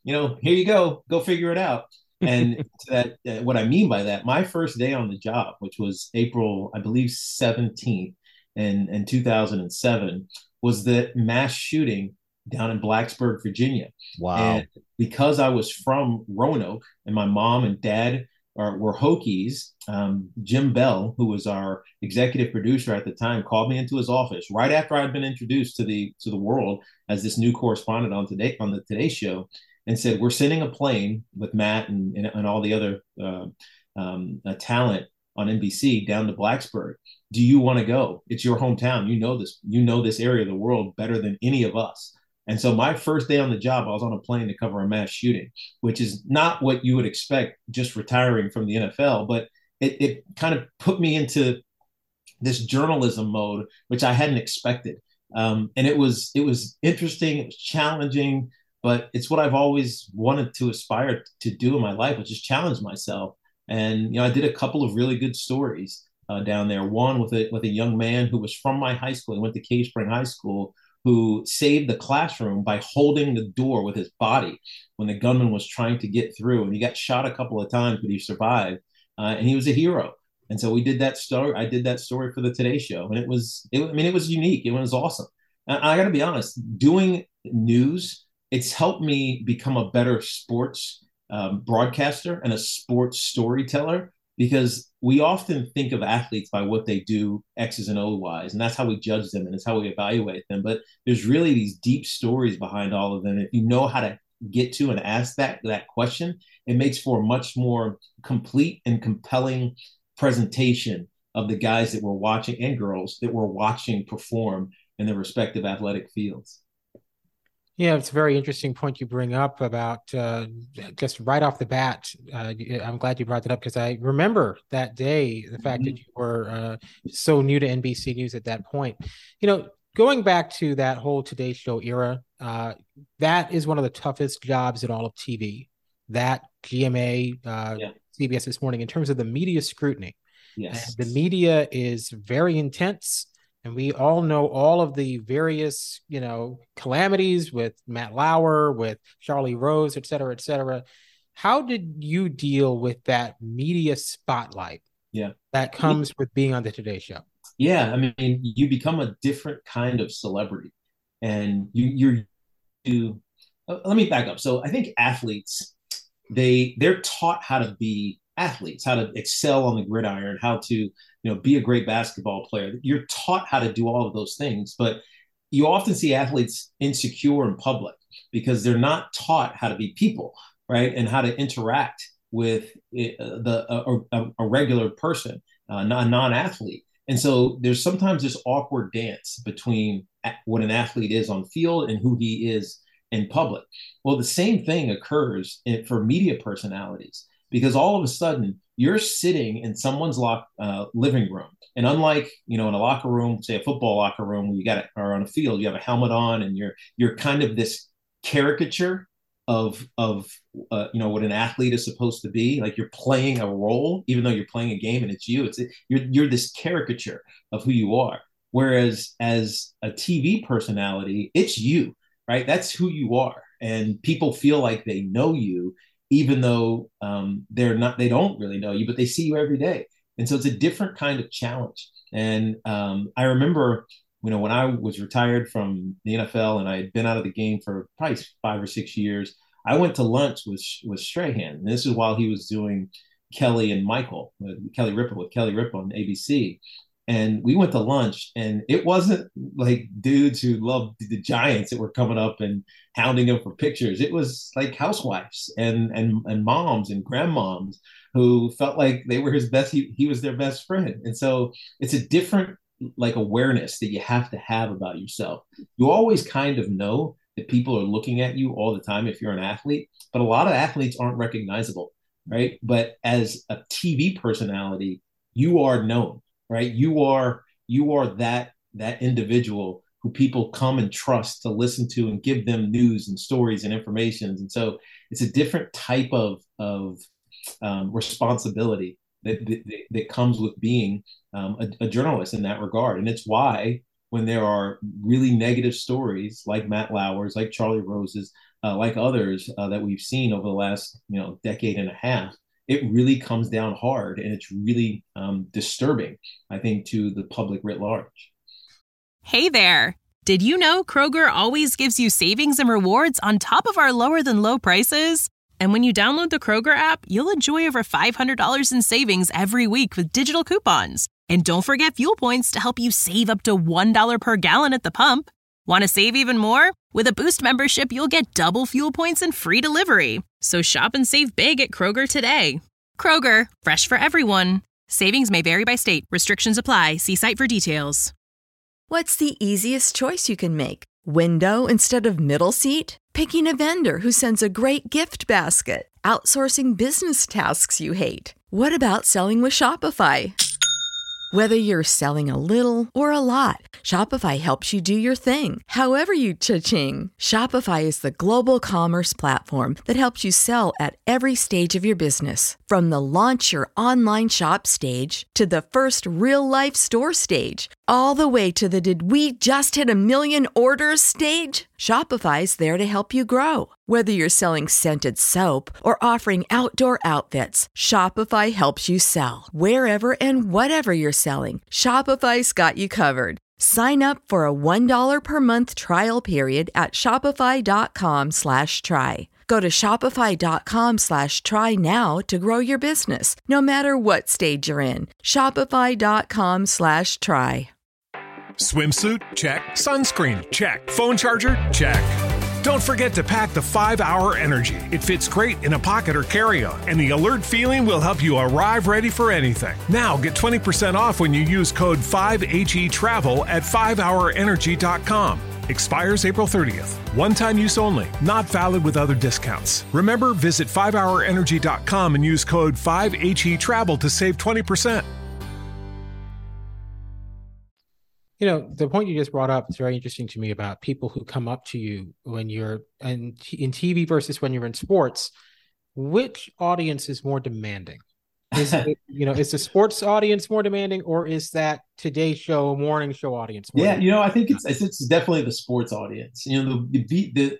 you know, here you go, go figure it out. And that, uh, what I mean by that, my first day on the job, which was April, I believe, seventeenth in, in two thousand seven, was the mass shooting down in Blacksburg, Virginia. Wow. And because I was from Roanoke and my mom and dad are, were Hokies, um, Jim Bell, who was our executive producer at the time, called me into his office right after I'd been introduced to the to the world as this new correspondent on Today on the Today Show, and said, we're sending a plane with Matt and, and, and all the other uh, um, uh, talent on N B C down to Blacksburg. Do you want to go? It's your hometown. You know this, you know this area of the world better than any of us. And so my first day on the job, I was on a plane to cover a mass shooting, which is not what you would expect just retiring from the N F L, but it, it kind of put me into this journalism mode, which I hadn't expected. Um, and it was, it was interesting. It was challenging, but it's what I've always wanted to aspire to do in my life, which is challenge myself. And, you know, I did a couple of really good stories uh, down there. One with a, with a young man who was from my high school. He went to Cave Spring High School, who saved the classroom by holding the door with his body when the gunman was trying to get through. And he got shot a couple of times, but he survived. Uh, and he was a hero. And so we did that story. I did that story for the Today Show. And it was, it, I mean, it was unique. It was awesome. And I got to be honest, doing news, it's helped me become a better sports um, broadcaster and a sports storyteller, because we often think of athletes by what they do, X's and O's wise, and that's how we judge them and it's how we evaluate them. But there's really these deep stories behind all of them. If you know how to get to and ask that, that question, it makes for a much more complete and compelling presentation of the guys that we're watching and girls that we're watching perform in their respective athletic fields. Yeah, it's a very interesting point you bring up about uh, just right off the bat. Uh, I'm glad you brought that up, because I remember that day, the fact mm-hmm. that you were uh, so new to N B C News at that point. You know, going back to that whole Today Show era, uh, that is one of the toughest jobs in all of T V. That, G M A, uh, yeah. C B S This Morning, in terms of the media scrutiny. Yes, and the media is very intense. And we all know all of the various, you know, calamities with Matt Lauer, with Charlie Rose, et cetera, et cetera. How did you deal with that media spotlight yeah. that comes yeah. with being on the Today Show? Yeah, I mean, you become a different kind of celebrity. And you, you're, you, uh, let me back up. So I think athletes, they, they're taught how to be athletes, how to excel on the gridiron, how to, you know, be a great basketball player. You're taught how to do all of those things, but you often see athletes insecure in public because they're not taught how to be people, right? And how to interact with the a, a, a regular person, uh, a non-athlete. And so there's sometimes this awkward dance between what an athlete is on field and who he is in public. Well, the same thing occurs in, for media personalities. Because all of a sudden you're sitting in someone's lock, uh, living room, and unlike, you know, in a locker room, say a football locker room, where you got it, or on a field, you have a helmet on, and you're you're kind of this caricature of of uh, you know, what an athlete is supposed to be. Like, you're playing a role, even though you're playing a game and it's you. It's you're you're this caricature of who you are. Whereas as a T V personality, it's you, right? That's who you are, and people feel like they know you, even though um, they're not, they don't really know you, but they see you every day. And so it's a different kind of challenge. And um, I remember, you know, when I was retired from the N F L and I had been out of the game for probably five or six years, I went to lunch with, with Strahan. And this is while he was doing Kelly and Michael, uh, Kelly Ripa with Kelly Ripa on A B C. And we went to lunch, and it wasn't like dudes who loved the Giants that were coming up and hounding them for pictures. It was like housewives and and and moms and grandmoms who felt like they were his best. He, he was their best friend. And so it's a different like awareness that you have to have about yourself. You always kind of know that people are looking at you all the time if you're an athlete, but a lot of athletes aren't recognizable, right? But as a T V personality, you are known. Right, you are you are that that individual who people come and trust to listen to and give them news and stories and information. And so it's a different type of of um, responsibility that, that that comes with being um, a, a journalist in that regard. And it's why when there are really negative stories like Matt Lauer's, like Charlie Rose's, uh, like others uh, that we've seen over the last, you know, decade and a half, it really comes down hard, and it's really um, disturbing, I think, to the public writ large. Hey there. Did you know Kroger always gives you savings and rewards on top of our lower than low prices? And when you download the Kroger app, you'll enjoy over five hundred dollars in savings every week with digital coupons. And don't forget fuel points to help you save up to one dollar per gallon at the pump. Want to save even more? With a Boost membership, you'll get double fuel points and free delivery. So shop and save big at Kroger today. Kroger, fresh for everyone. Savings may vary by state. Restrictions apply. See site for details. What's the easiest choice you can make? Window instead of middle seat? Picking a vendor who sends a great gift basket? Outsourcing business tasks you hate? What about selling with Shopify? Whether you're selling a little or a lot, Shopify helps you do your thing, however you cha-ching. Shopify is the global commerce platform that helps you sell at every stage of your business. From the launch your online shop stage to the first real-life store stage, all the way to the did we just hit a million orders stage. Shopify's there to help you grow. Whether you're selling scented soap or offering outdoor outfits, Shopify helps you sell. Wherever and whatever you're selling, Shopify's got you covered. Sign up for a one dollar per month trial period at shopify.com slash try. Go to shopify.com slash try now to grow your business, no matter what stage you're in. Shopify.com slash try. Swimsuit? Check. Sunscreen? Check. Phone charger? Check. Don't forget to pack the five hour Energy. It fits great in a pocket or carry-on, and the alert feeling will help you arrive ready for anything. Now get twenty percent off when you use code five H E travel at five hour energy dot com. Expires April thirtieth. One-time use only. Not valid with other discounts. Remember, visit five hour energy dot com and use code five H E travel to save twenty percent. You know, the point you just brought up is very interesting to me about people who come up to you when you're in, in T V versus when you're in sports. Which audience is more demanding? Is it, you know, is the sports audience more demanding, or is that Today Show, morning show audience more yeah, demanding? You know, I think it's it's definitely the sports audience. You know, the the the,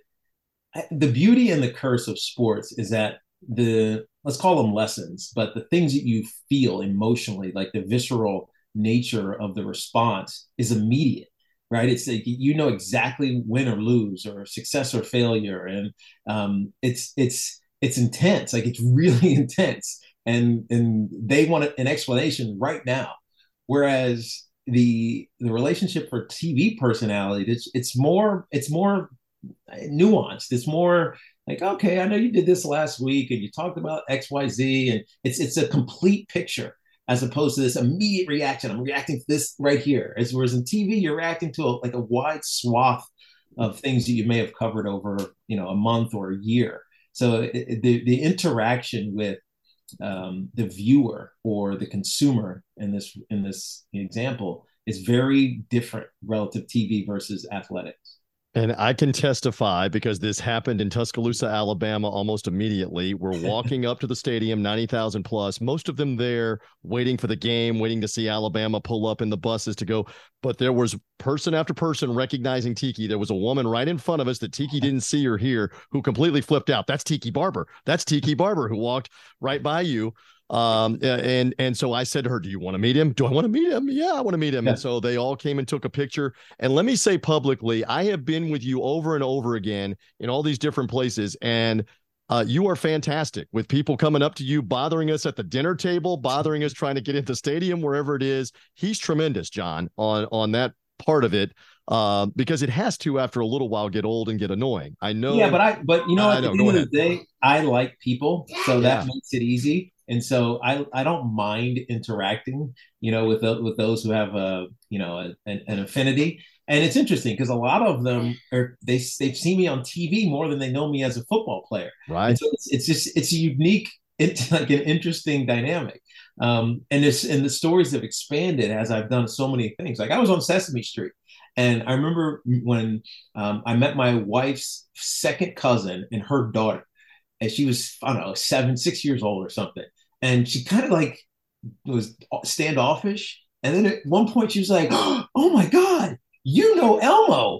the beauty and the curse of sports is that the, let's call them lessons, but the things that you feel emotionally, like the visceral nature of the response, is immediate, right? It's like you know exactly win or lose, or success or failure, and um, it's it's it's intense. Like it's really intense, and and they want an explanation right now. Whereas the the relationship for T V personality, it's it's more it's more nuanced. It's more like, okay, I know you did this last week, and you talked about X Y Z, and it's it's a complete picture, as opposed to this immediate reaction. I'm reacting to this right here. As whereas in T V, you're reacting to a, like a wide swath of things that you may have covered over, you know, a month or a year. So it, the the interaction with um, the viewer or the consumer in this in this example is very different relative to T V versus athletics. And I can testify because this happened in Tuscaloosa, Alabama, almost immediately. We're walking up to the stadium, ninety thousand plus, most of them there waiting for the game, waiting to see Alabama pull up in the buses to go. But there was person after person recognizing Tiki. There was a woman right in front of us that Tiki didn't see or hear who completely flipped out. That's Tiki Barber. That's Tiki Barber who walked right by you. Um, and, and so I said to her, do you want to meet him? Do I want to meet him? Yeah, I want to meet him. Yeah. And so they all came and took a picture. And let me say publicly, I have been with you over and over again in all these different places. And uh, you are fantastic with people coming up to you, bothering us at the dinner table, bothering us, trying to get into the stadium, wherever it is. He's tremendous, John, on, on that part of it. Uh, because it has to, after a little while, get old and get annoying. I know. Yeah, but I, but you know, uh, at the end of the day, I like people, so that yeah. makes it easy. And so I, I don't mind interacting, you know, with the, with those who have a, you know, a, an, an affinity. And it's interesting because a lot of them are they they've seen me on T V more than they know me as a football player. Right. And so it's, it's just it's a unique, it's like an interesting dynamic. Um, and this and the stories have expanded as I've done so many things. Like I was on Sesame Street, and I remember when um, I met my wife's second cousin and her daughter. And she was, I don't know, seven, six years old or something. And she kind of like was standoffish. And then at one point she was like, oh my God, you know Elmo.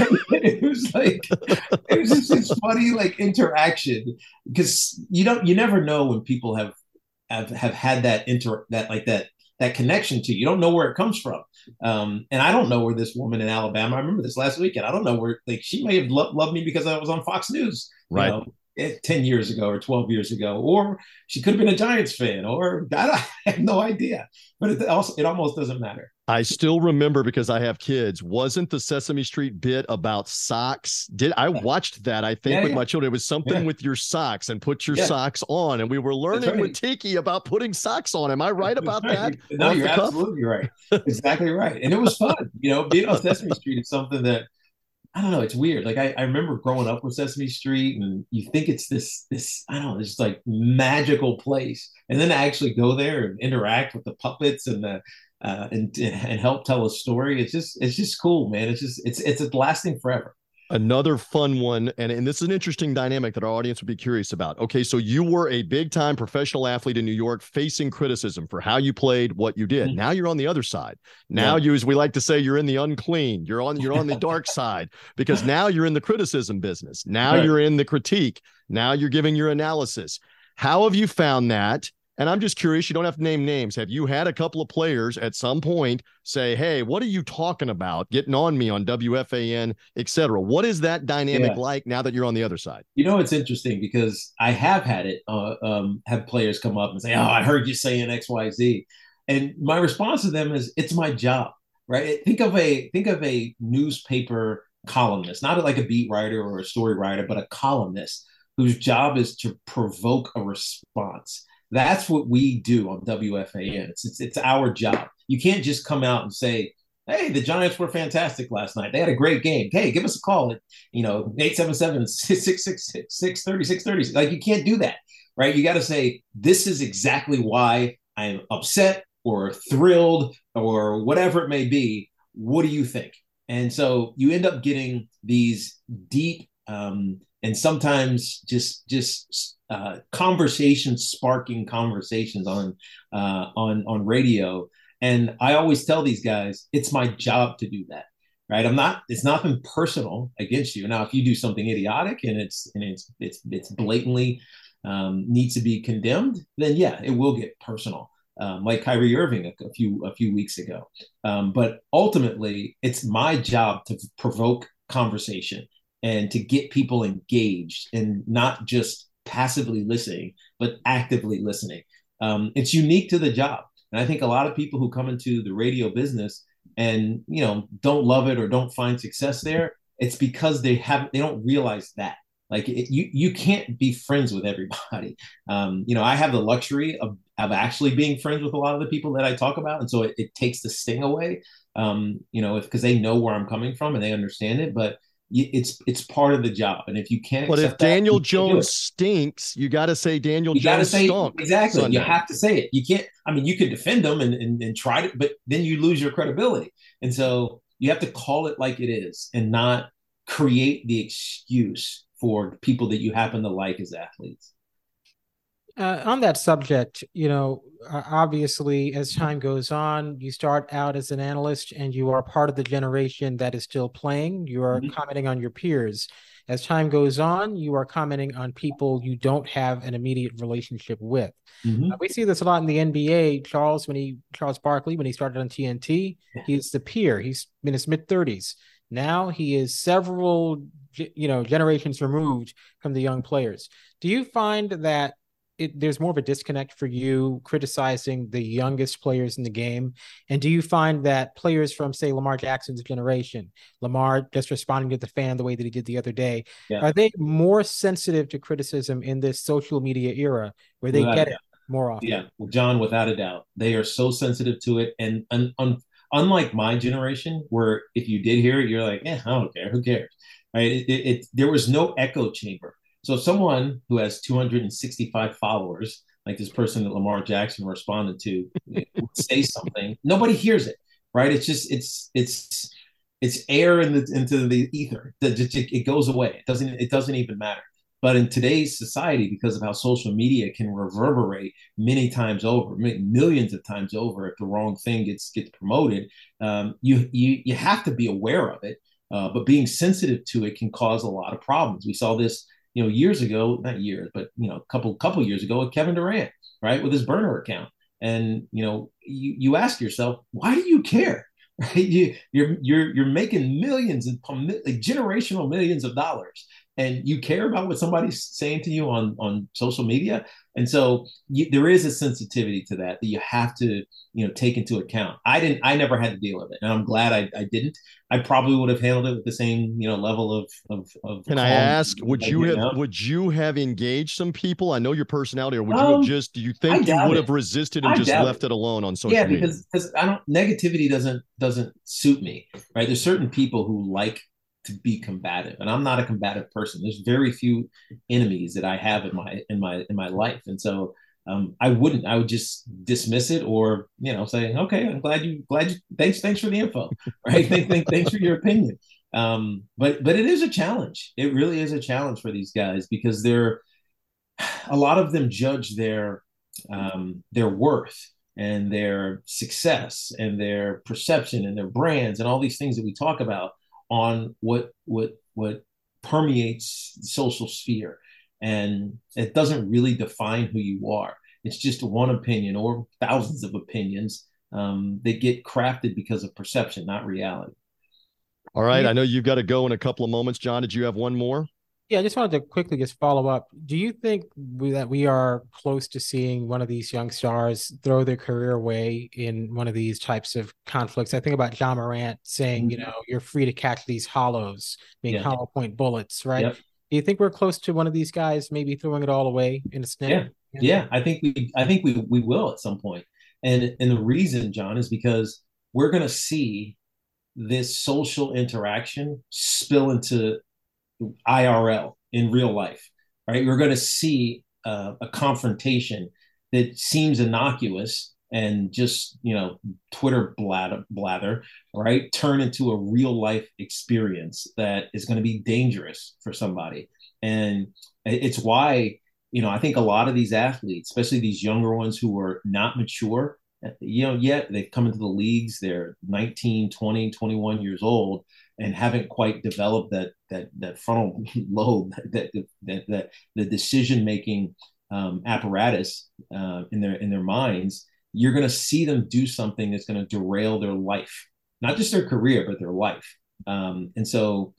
It was like it was just this funny like interaction because you don't you never know when people have have have had that inter that like that that connection to you. You don't know where it comes from. Um, and I don't know where this woman in Alabama, I remember this last weekend. I don't know where, like, she may have lo- loved me because I was on Fox News, right? You know, ten years ago or twelve years ago, or she could have been a Giants fan, or I, I have no idea, but it also, it almost doesn't matter. I still remember because I have kids. Wasn't the Sesame Street bit about socks? Did I watched that? I think yeah, with yeah. my children, it was something yeah. with your socks and put your yeah. socks on, and we were learning right. with Tiki about putting socks on. Am I right about that? No, you're absolutely right. Exactly right, and it was fun. You know, being on Sesame Street is something that I don't know. It's weird. Like I, I remember growing up with Sesame Street, and you think it's this this I don't know, it's like magical place, and then to actually go there and interact with the puppets and the. Uh, and and help tell a story. It's just it's just cool, man. It's just it's it's lasting forever. Another fun one, and, and this is an interesting dynamic that our audience would be curious about. Okay, so you were a big-time professional athlete in New York facing criticism for how you played, what you did. Mm-hmm. Now you're on the other side. Now yeah. you, as we like to say, you're in the unclean. You're on you're on the dark side because now you're in the criticism business. Now right. you're in the critique. Now you're giving your analysis. How have you found that? And I'm just curious, you don't have to name names. Have you had a couple of players at some point say, hey, what are you talking about? Getting on me on W F A N, et cetera. What is that dynamic yeah. like now that you're on the other side? You know, it's interesting because I have had it, uh, um, have players come up and say, oh, I heard you saying X, Y, Z. And my response to them is, it's my job, right? Think of a, think of a newspaper columnist, not like a beat writer or a story writer, but a columnist whose job is to provoke a response. That's what we do on W F A N. It's, it's it's our job. You can't just come out and say, hey, the Giants were fantastic last night. They had a great game. Hey, give us a call at, you know, eight seven seven, six six six, six three zero, six three zero. Like, you can't do that, right? You got to say, this is exactly why I'm upset or thrilled or whatever it may be. What do you think? And so you end up getting these deep um, and sometimes just just uh, conversations, sparking conversations on uh, on on radio. And I always tell these guys, it's my job to do that, right? I'm not. It's nothing personal against you. Now, if you do something idiotic and it's and it's it's it's blatantly um, needs to be condemned, then yeah, it will get personal. Um, like Kyrie Irving a, a few a few weeks ago. Um, but ultimately, it's my job to provoke conversation and to get people engaged and not just passively listening, but actively listening. Um, it's unique to the job. And I think a lot of people who come into the radio business and, you know, don't love it or don't find success there, it's because they haven't, they don't realize that. Like it, you, you can't be friends with everybody. Um, you know, I have the luxury of, of actually being friends with a lot of the people that I talk about. And so it, it takes the sting away, um, you know, because they know where I'm coming from and they understand it. But it's it's part of the job, and if you can't, but if Daniel that, Jones stinks, you got to say Daniel you Jones say, stunk. Exactly, Sunday. You have to say it. You can't. I mean, you could defend them and, and and try to, but then you lose your credibility. And so you have to call it like it is, and not create the excuse for people that you happen to like as athletes. Uh, on that subject, you know, uh, obviously, as time goes on, you start out as an analyst and you are part of the generation that is still playing. You are mm-hmm. commenting on your peers. As time goes on, you are commenting on people you don't have an immediate relationship with. Mm-hmm. Uh, we see this a lot in the N B A. Charles, when he Charles Barkley, when he started on T N T, yeah. he's the peer. He's in his mid thirties. Now he is several, you know, generations removed from the young players. Do you find that It, there's more of a disconnect for you criticizing the youngest players in the game? And do you find that players from, say, Lamar Jackson's generation, Lamar just responding to the fan the way that he did the other day, yeah. are they more sensitive to criticism in this social media era where they without get it more often? Yeah, well, John, without a doubt. They are so sensitive to it. And, and un, unlike my generation, where if you did hear it, you're like, eh, I don't care. Who cares? Right? It, it, it, there was no echo chamber. So someone who has two hundred sixty-five followers, like this person that Lamar Jackson responded to, would say something, nobody hears it, right? It's just it's it's it's air in the, into the ether. It, it goes away. It doesn't it doesn't even matter. But in today's society, because of how social media can reverberate many times over, millions of times over, if the wrong thing gets gets promoted, um, you you you have to be aware of it. Uh, but being sensitive to it can cause a lot of problems. We saw this, you know, years ago, not years, but you know, a couple couple years ago with Kevin Durant, right, with his burner account. And you know, you you ask yourself, why do you care? Right? You, you're you're you're making millions and like generational millions of dollars, and you care about what somebody's saying to you on on social media. And so you, there is a sensitivity to that that you have to, you know, take into account. I didn't, I never had to deal with it, and I'm glad I, I didn't. I probably would have handled it with the same, you know, level of of. of Can I ask? Would you have now. would you have engaged some people? I know your personality, or would um, you have just? Do you think you would it. have resisted and I just left it. it alone on social yeah, media? Yeah, because because I don't negativity doesn't doesn't suit me, right? There's certain people who like to be combative, and I'm not a combative person. There's very few enemies that I have in my in my in my life, and so um, I wouldn't. I would just dismiss it, or you know, say, okay, I'm glad you glad you thanks thanks for the info, right? thanks, thanks, thanks for your opinion. Um, but but it is a challenge. It really is a challenge for these guys because they're a lot of them judge their um, their worth and their success and their perception and their brands and all these things that we talk about on what what what permeates the social sphere, and it doesn't really define who you are. It's just one opinion or thousands of opinions um, that get crafted because of perception, not reality. All right, I know you've got to go in a couple of moments. John, did you have one more? Yeah, I just wanted to quickly just follow up. Do you think we, that we are close to seeing one of these young stars throw their career away in one of these types of conflicts? I think about John Morant saying, mm-hmm. you know, you're free to catch these hollows, being yeah. hollow point bullets, right? Yep. Do you think we're close to one of these guys maybe throwing it all away in a snap? Yeah, yeah. yeah. I think we, I think we, we will at some point. And and the reason, John, is because we're going to see this social interaction spill into I R L in real life, right? We're going to see uh, a confrontation that seems innocuous and just, you know, Twitter blather, blather, right? Turn into a real life experience that is going to be dangerous for somebody. And it's why, you know, I think a lot of these athletes, especially these younger ones who are not mature, you know, yet they've come into the leagues, they're nineteen, twenty, twenty-one years old and haven't quite developed that that that frontal lobe, that that that the decision making um, apparatus uh, in their in their minds. You're going to see them do something that's going to derail their life, not just their career, but their life. Um, and so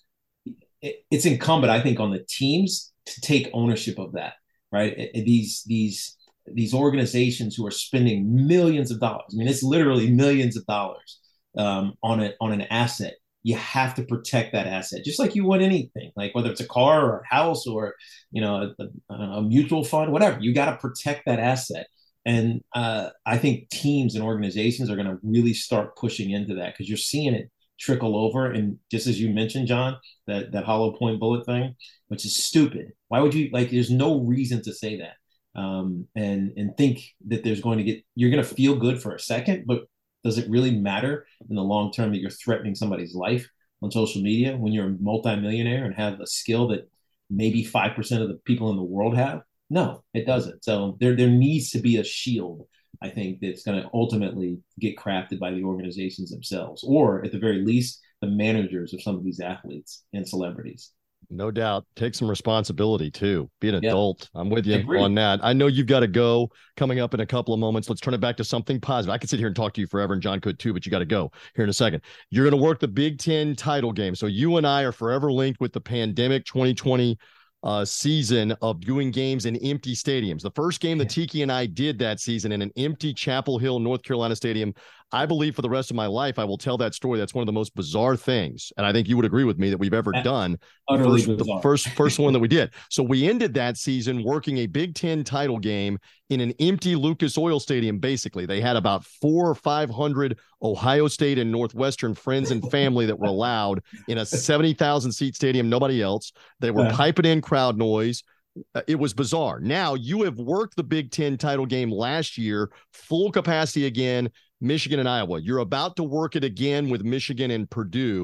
it, it's incumbent, I think, on the teams to take ownership of that, right? It, it, these these these organizations who are spending millions of dollars. I mean, it's literally millions of dollars um, on a, on an asset. You have to protect that asset, just like you would anything, like whether it's a car or a house or, you know, a, a mutual fund, whatever. You got to protect that asset. And uh, I think teams and organizations are going to really start pushing into that because you're seeing it trickle over. And just as you mentioned, John, that, that hollow point bullet thing, which is stupid. Why would you, like, there's no reason to say that. Um, and and think that there's going to get, you're going to feel good for a second, but does it really matter in the long term that you're threatening somebody's life on social media when you're a multimillionaire and have a skill that maybe five percent of the people in the world have? No, it doesn't. So there there needs to be a shield, I think, that's going to ultimately get crafted by the organizations themselves, or at the very least, the managers of some of these athletes and celebrities. No doubt. Take some responsibility too. Be an yeah. adult. I'm with you on that. I know you've got to go coming up in a couple of moments. Let's turn it back to something positive. I could sit here and talk to you forever, and John could too, but you got to go here in a second. You're going to work the Big Ten title game. So you and I are forever linked with the pandemic twenty twenty uh, season of doing games in empty stadiums. The first game that Tiki and I did that season in an empty Chapel Hill, North Carolina stadium. I believe for the rest of my life, I will tell that story. That's one of the most bizarre things. And I think you would agree with me that we've ever That's done. First, the first, first one that we did. So we ended that season working a Big Ten title game in an empty Lucas Oil Stadium. Basically, they had about four or five hundred Ohio State and Northwestern friends and family that were allowed in a seventy thousand seat stadium. Nobody else. They were yeah. piping in crowd noise. It was bizarre. Now you have worked the Big Ten title game last year, full capacity again, Michigan and Iowa. You're about to work it again with Michigan and Purdue.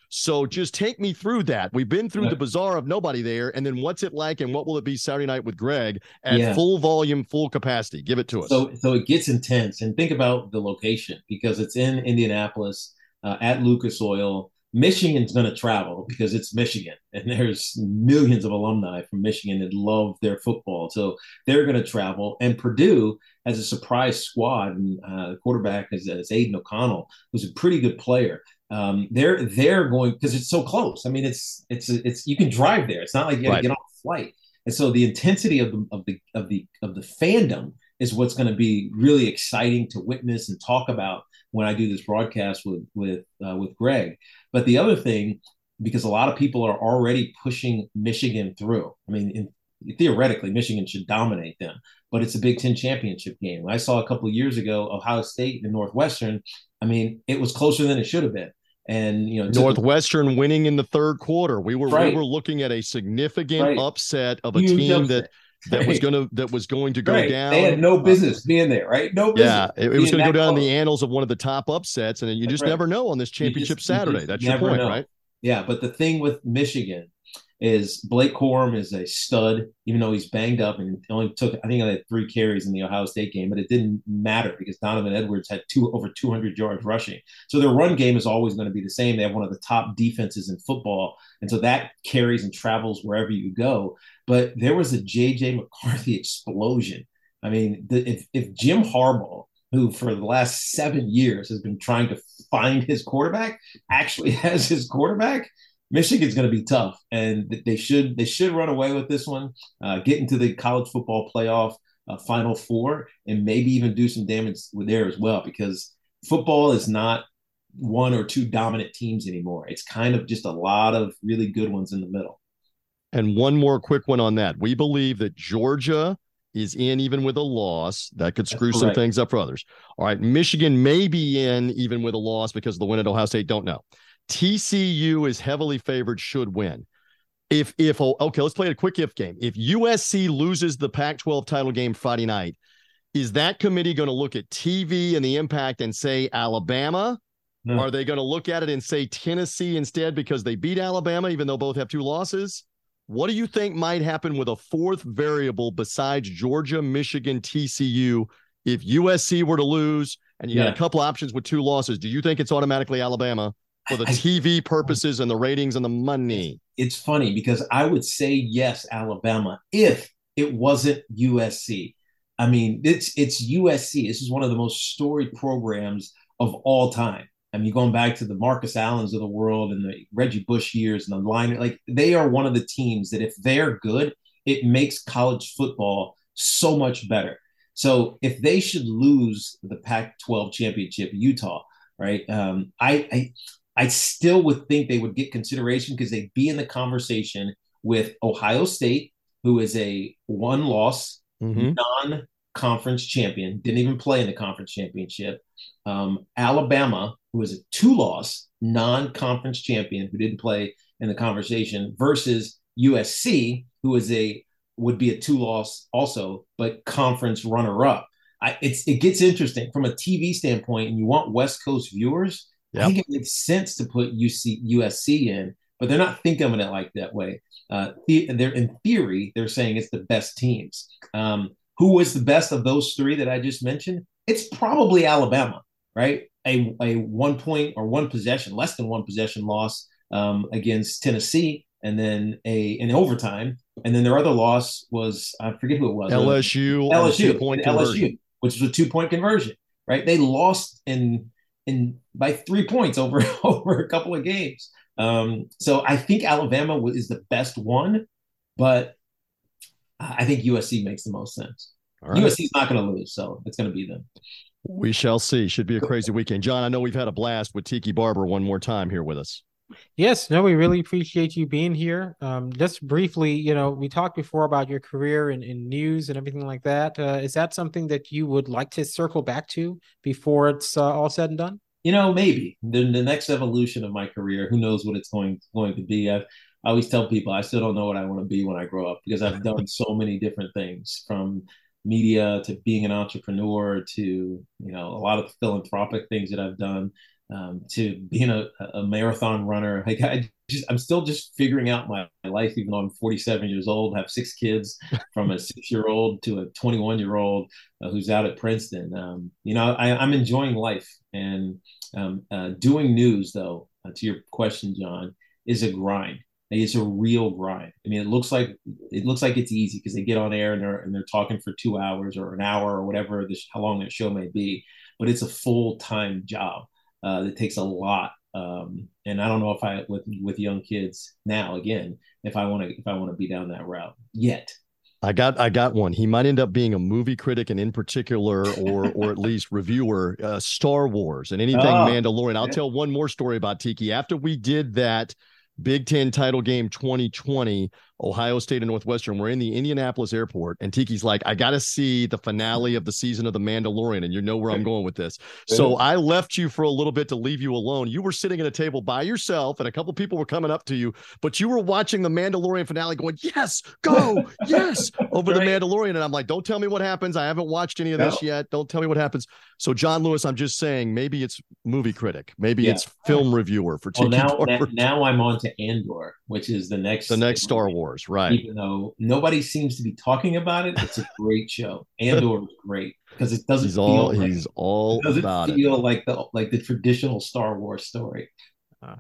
So just take me through that. We've been through yeah. the bazaar of nobody there, and then what's it like, and what will it be Saturday night with Greg at yeah. full volume, full capacity? Give it to us. So, so it gets intense, and think about the location because it's in Indianapolis uh, at Lucas Oil. Michigan's going to travel because it's Michigan, and there's millions of alumni from Michigan that love their football. So they're going to travel. And Purdue has a surprise squad, and uh, the quarterback is, is Aiden O'Connell, who's a pretty good player. Um, they're they're going because it's so close. I mean, it's it's it's you can drive there. It's not like you got to right. get on a flight. And so the intensity of the of the of the of the fandom is what's going to be really exciting to witness and talk about when I do this broadcast with with uh, with Greg. But the other thing, because a lot of people are already pushing Michigan through. I mean, in, theoretically, Michigan should dominate them, but it's a Big Ten championship game. I saw a couple of years ago Ohio State and Northwestern. I mean, it was closer than it should have been. And you know, Northwestern winning in the third quarter. We were right. we were looking at a significant right. upset of a Huge team upset. that. That right. was going to that was going to go right. down. They had no business uh, being there, right? No business. Yeah, it, it was going to go down close. in the annals of one of the top upsets, and you That's just right. never know on this championship just, Saturday. That's your point, know. right? Yeah, but the thing with Michigan is Blake Corum is a stud, even though he's banged up and only took, I think I had three carries in the Ohio State game, but it didn't matter because Donovan Edwards had two over two hundred yards rushing. So their run game is always going to be the same. They have one of the top defenses in football, and so that carries and travels wherever you go. But there was a J J McCarthy explosion. I mean, the, if if Jim Harbaugh, who for the last seven years has been trying to find his quarterback, actually has his quarterback, Michigan's going to be tough, and they should they should run away with this one, uh, get into the college football playoff uh, Final Four, and maybe even do some damage with there as well, because football is not one or two dominant teams anymore. It's kind of just a lot of really good ones in the middle. And one more quick one on that. We believe that Georgia is in even with a loss. That could screw some things up for others. All right, Michigan may be in even with a loss because of the win at Ohio State. Don't know. T C U is heavily favored, should win. If, if okay, let's play a quick if game. If U S C loses the Pac twelve title game Friday night, is that committee going to look at T V and the impact and say Alabama? No. Are they going to look at it and say Tennessee instead because they beat Alabama, even though both have two losses? What do you think might happen with a fourth variable besides Georgia, Michigan, T C U? If U S C were to lose and you yeah. got a couple options with two losses, do you think it's automatically Alabama for the T V purposes and the ratings and the money? It's funny because I would say yes, Alabama, if it wasn't U S C. I mean, it's it's U S C. This is one of the most storied programs of all time. I mean, going back to the Marcus Allens of the world and the Reggie Bush years and the line, like they are one of the teams that if they're good, it makes college football so much better. So if they should lose the Pac twelve championship, Utah, right? Um, I, I I still would think they would get consideration because they'd be in the conversation with Ohio State, who is a one-loss mm-hmm. non-conference champion, didn't even play in the conference championship. Um, Alabama, who is a two-loss non-conference champion who didn't play in the conversation, versus U S C, who is a would be a two-loss also, but conference runner-up. I, it's it gets interesting from a T V standpoint, and you want West Coast viewers. Yep. I think it makes sense to put U C, U S C in, but they're not thinking of it like that way. Uh, they're in theory, they're saying it's the best teams. Um, who was the best of those three that I just mentioned? It's probably Alabama, right? A, a one point or one possession, less than one possession loss um, against Tennessee, and then a in overtime, and then their other loss was I forget who it was. L S U, L S U, point L S U, which was a two point conversion, right? They lost in in by three points over over a couple of games. Um, so I think Alabama is the best one, but I think U S C makes the most sense. Right. U S C is not going to lose, so it's going to be them. We shall see. Should be a crazy weekend. John, I know we've had a blast with Tiki Barber one more time here with us. Yes, no, we really appreciate you being here. Um, just briefly, you know, we talked before about your career in, in news and everything like that. Uh, is that something that you would like to circle back to before it's uh, all said and done? You know, maybe the, the next evolution of my career, who knows what it's going, going to be. I've, I always tell people I still don't know what I want to be when I grow up because I've done so many different things, from media to being an entrepreneur to, you know, a lot of philanthropic things that I've done. um, to being a, a marathon runner. Like I just, I'm still just figuring out my, my life, even though I'm forty-seven years old, have six kids, from a six-year-old to a twenty-one-year-old uh, who's out at Princeton. Um, you know, I, I'm enjoying life, and um, uh, doing news, though, uh, to your question, John, is a grind. Like, it's a real grind. I mean, it looks like it looks like it's easy because they get on air and they're and they're talking for two hours or an hour or whatever this, how long their show may be, but it's a full-time job uh, that takes a lot. Um, and I don't know if I with with young kids now again if I want to if I want to be down that route yet. I got I got one. He might end up being a movie critic, and in particular, or or at least reviewer, uh, Star Wars and anything oh, Mandalorian. I'll yeah. tell one more story about Tiki. After we did that Big Ten title game twenty twenty, Ohio State and Northwestern, we're in the Indianapolis airport, and Tiki's like, I got to see the finale of the season of The Mandalorian, and you know where I'm going with this. So I left you for a little bit to leave you alone. You were sitting at a table by yourself, and a couple people were coming up to you, but you were watching the Mandalorian finale going, yes, go, yes, over right. the Mandalorian. And I'm like, don't tell me what happens. I haven't watched any of this no. yet. Don't tell me what happens. So John Lewis, I'm just saying, maybe it's movie critic. Maybe yeah. it's film reviewer for Tiki. Well, now, now I'm on to Andor, which is the next the next Star movie. Wars, right? Even though nobody seems to be talking about it, it's a great show. Andor is great because it doesn't he's feel all like, he's all it doesn't about feel it. like the like the traditional Star Wars story. Uh,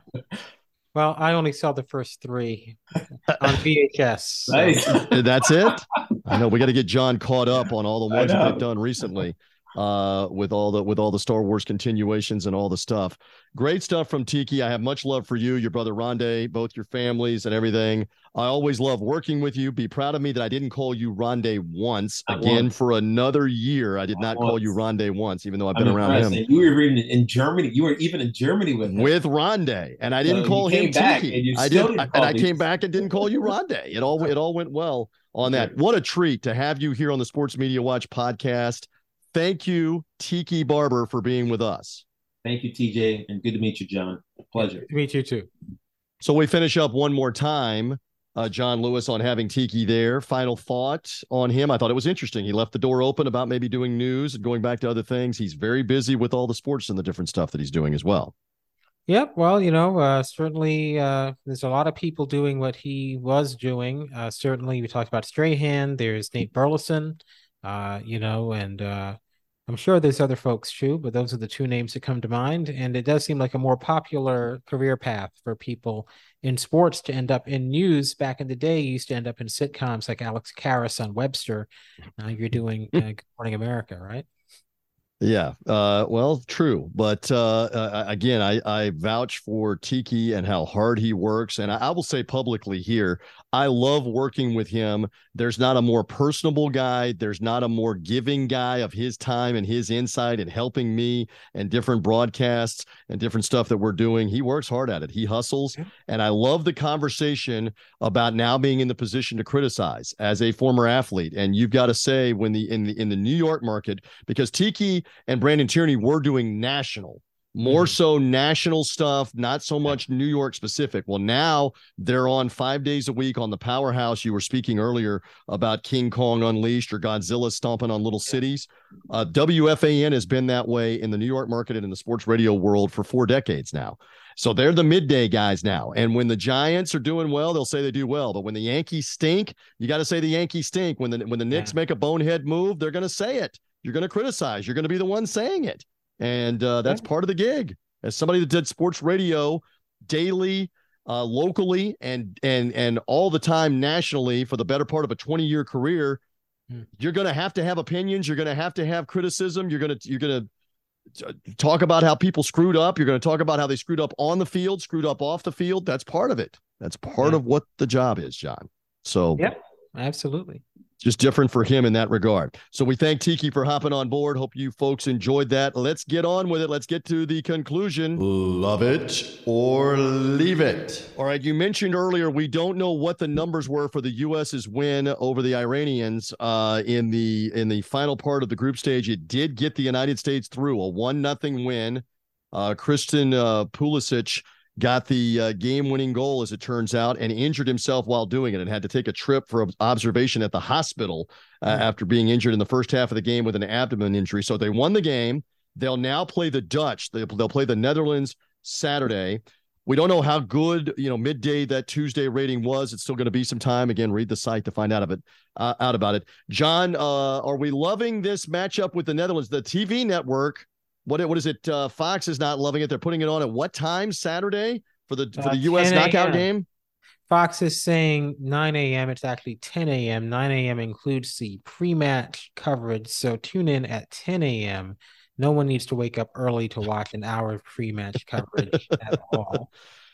well, I only saw the first three on V H S. So. Nice. That's it. I know we got to get John caught up on all the ones that they've done recently. Uh, with all the with all the Star Wars continuations and all the stuff. Great stuff from Tiki. I have much love for you, your brother Rondé, both your families and everything. I always love working with you. Be proud of me that I didn't call you Rondé once. Not Again, once. For another year, I did not, not call you Rondé once, even though I've been I'm around him. And you were even in Germany. You were even in Germany with him. With Rondé, and I didn't so call him Tiki. I did, I, and I came back and didn't call you Rondé. It all it all went well on that. What a treat to have you here on the Sports Media Watch podcast. Thank you, Tiki Barber, for being with us. Thank you, T J, and good to meet you, John. Pleasure. Good to meet you, too. So we finish up one more time, uh, John Lewis, on having Tiki there. Final thought on him. I thought it was interesting. He left the door open about maybe doing news and going back to other things. He's very busy with all the sports and the different stuff that he's doing as well. Yep. Well, you know, uh, certainly uh, there's a lot of people doing what he was doing. Uh, certainly, we talked about Strahan. There's Nate Burleson. Uh, you know, and uh, I'm sure there's other folks too, but those are the two names that come to mind. And it does seem like a more popular career path for people in sports to end up in news. Back in the day, you used to end up in sitcoms like Alex Karras on Webster. Now you're doing uh, Good Morning America, right? Yeah, uh, well, true. But uh, uh, again, I, I vouch for Tiki and how hard he works. And I, I will say publicly here, I love working with him. There's not a more personable guy. There's not a more giving guy of his time and his insight and helping me and different broadcasts and different stuff that we're doing. He works hard at it. He hustles. Yeah. And I love the conversation about now being in the position to criticize as a former athlete. And you've got to say when the in the in the New York market, because Tiki and Brandon Tierney were doing national, more mm-hmm. so national stuff, not so much New York specific. Well, now they're on five days a week on the Powerhouse. You were speaking earlier about King Kong Unleashed or Godzilla stomping on little cities. Uh, W F A N has been that way in the New York market and in the sports radio world for four decades now. So they're the midday guys now. And when the Giants are doing well, they'll say they do well. But when the Yankees stink, you got to say the Yankees stink. When the when the Knicks yeah. make a bonehead move, they're going to say it. You're going to criticize. You're going to be the one saying it. And uh, that's part of the gig. As somebody that did sports radio daily, uh, locally, and and and all the time nationally for the better part of a twenty-year career, mm. you're going to have to have opinions. You're going to have to have criticism. You're going to you're going to talk about how people screwed up. You're going to talk about how they screwed up on the field, screwed up off the field. That's part of it. That's part yeah. of what the job is, John. So yeah, absolutely. Just different for him in that regard. So we thank Tiki for hopping on board. Hope you folks enjoyed that. Let's get on with it. Let's get to the conclusion. Love it or leave it. All right. You mentioned earlier, we don't know what the numbers were for the U S's win over the Iranians uh, in the in the final part of the group stage. It did get the United States through a one nothing win. Uh, Christian uh, Pulisic got the uh, game-winning goal, as it turns out, and injured himself while doing it and had to take a trip for observation at the hospital uh, mm-hmm. after being injured in the first half of the game with an abdomen injury. So they won the game. They'll now play the Dutch. They'll, they'll play the Netherlands Saturday. We don't know how good, you know, midday that Tuesday rating was. It's still going to be some time. Again, read the site to find out of it, uh, out about it. John, uh, are we loving this matchup with the Netherlands? The T V network, what what is it? Uh, Fox is not loving it. They're putting it on at what time Saturday for the for the uh, U S knockout game? Fox is saying nine a.m. It's actually ten a.m. nine a.m. includes the pre-match coverage. So tune in at ten a.m. No one needs to wake up early to watch an hour of pre-match coverage at all.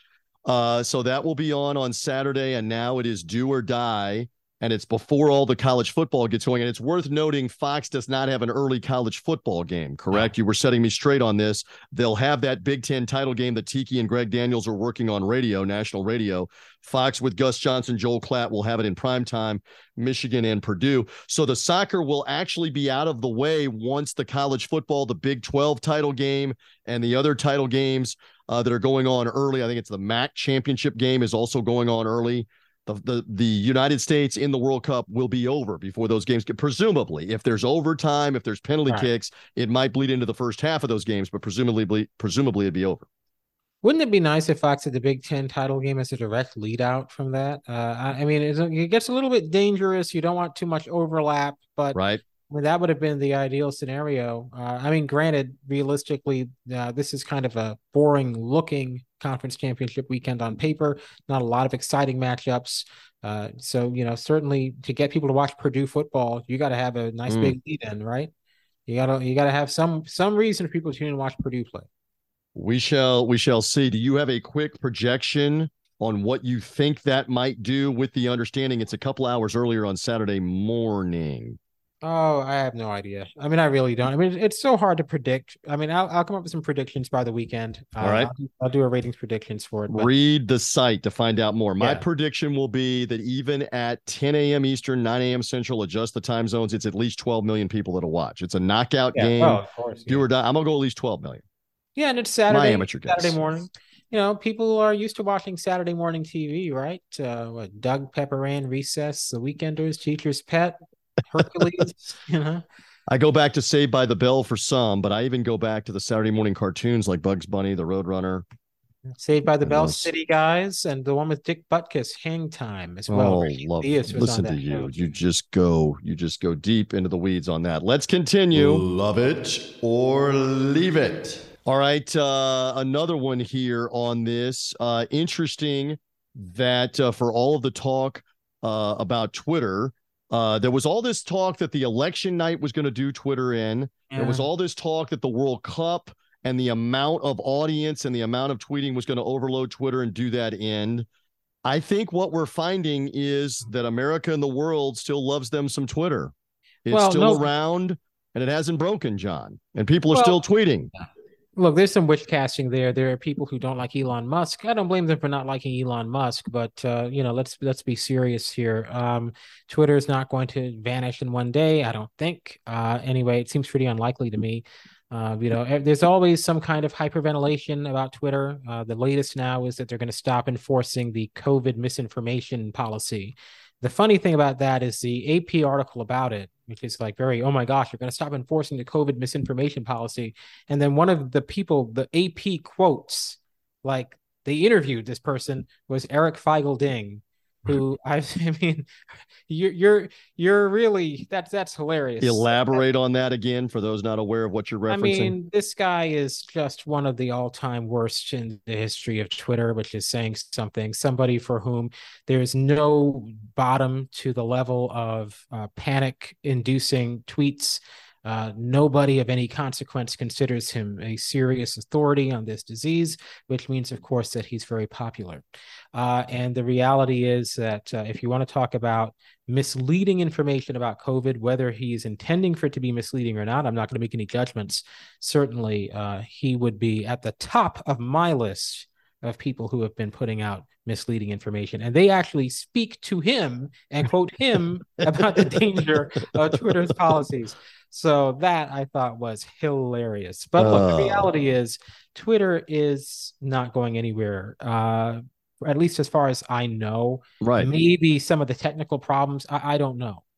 Uh, so that will be on on Saturday, and now it is do or die, and it's before all the college football gets going. And it's worth noting Fox does not have an early college football game, correct? No. You were setting me straight on this. They'll have that Big Ten title game that Tiki and Greg Daniels are working on radio, national radio. Fox with Gus Johnson, Joel Klatt will have it in primetime, Michigan and Purdue. So the soccer will actually be out of the way once the college football, the Big twelve title game, and the other title games uh, that are going on early. I think it's the M A C championship game is also going on early. The, the the United States in the World Cup will be over before those games get, presumably. If there's overtime, if there's penalty right. kicks, it might bleed into the first half of those games, but presumably presumably it'd be over. Wouldn't it be nice if Fox had the Big Ten title game as a direct lead out from that? Uh, I, I mean, it gets a little bit dangerous. You don't want too much overlap, but right. I mean, that would have been the ideal scenario. Uh, I mean, granted, realistically, uh, this is kind of a boring looking conference championship weekend on paper. Not a lot of exciting matchups. Uh, so, you know, certainly to get people to watch Purdue football, you got to have a nice mm. big lead in, right? You gotta you gotta have some some reason for people to tune in and watch Purdue play. We shall we shall see. Do you have a quick projection on what you think that might do, with the understanding it's a couple hours earlier on Saturday morning? Oh, I have no idea. I mean, I really don't. I mean, it's so hard to predict. I mean, I'll, I'll come up with some predictions by the weekend. Uh, All right. I'll do, I'll do a ratings predictions for it. But... Read the site to find out more. My yeah. prediction will be that even at ten a.m. Eastern, nine a.m. Central, adjust the time zones, it's at least twelve million people that'll watch. It's a knockout yeah. game. Oh, of course. Do yeah. or die. I'm going to go at least twelve million. Yeah, and it's Saturday, My amateur Saturday guess. morning. You know, people are used to watching Saturday morning T V, right? Uh, what, Doug Pepperan, Recess, The Weekenders, Teacher's Pet, Hercules, you know. I go back to Saved by the Bell for some, but I even go back to the Saturday morning cartoons like Bugs Bunny, The Roadrunner. Saved by the Bell, those... City Guys, and the one with Dick Butkus, Hang Time as well. Oh, love it. Listen to you. Show. You just go, you just go deep into the weeds on that. Let's continue. Love it or leave it. All right, uh, another one here on this. Uh, interesting that uh, for all of the talk uh, about Twitter, uh, there was all this talk that the election night was going to do Twitter in. Yeah. There was all this talk that the World Cup and the amount of audience and the amount of tweeting was going to overload Twitter and do that in. I think what we're finding is that America and the world still loves them some Twitter. It's well, still no... around, and it hasn't broken, John. And people are well, still tweeting. Look, there's some witch casting there. There are people who don't like Elon Musk. I don't blame them for not liking Elon Musk, but uh, you know, let's let's be serious here. Um, Twitter is not going to vanish in one day, I don't think. Uh, anyway, it seems pretty unlikely to me. Uh, you know, there's always some kind of hyperventilation about Twitter. Uh, the latest now is that they're going to stop enforcing the COVID misinformation policy. The funny thing about that is the A P article about it, which is like very, oh my gosh, you're going to stop enforcing the COVID misinformation policy. And then one of the people, the A P quotes, like they interviewed this person, was Eric Feigl Ding, who I, I mean, you're you're you're really that's that's hilarious. Elaborate on that again for those not aware of what you're referencing. I mean, this guy is just one of the all-time worst in the history of Twitter, which is saying something. Somebody for whom there is no bottom to the level of uh, panic-inducing tweets. Uh, nobody of any consequence considers him a serious authority on this disease, which means, of course, that he's very popular. Uh, and the reality is that uh, if you want to talk about misleading information about COVID, whether he's intending for it to be misleading or not, I'm not going to make any judgments. Certainly, uh, he would be at the top of my list of people who have been putting out misleading information. And they actually speak to him and quote him about the danger of Twitter's policies. So that I thought was hilarious. But look, uh, the reality is Twitter is not going anywhere, uh, at least as far as I know. Right. Maybe some of the technical problems, I, I don't know.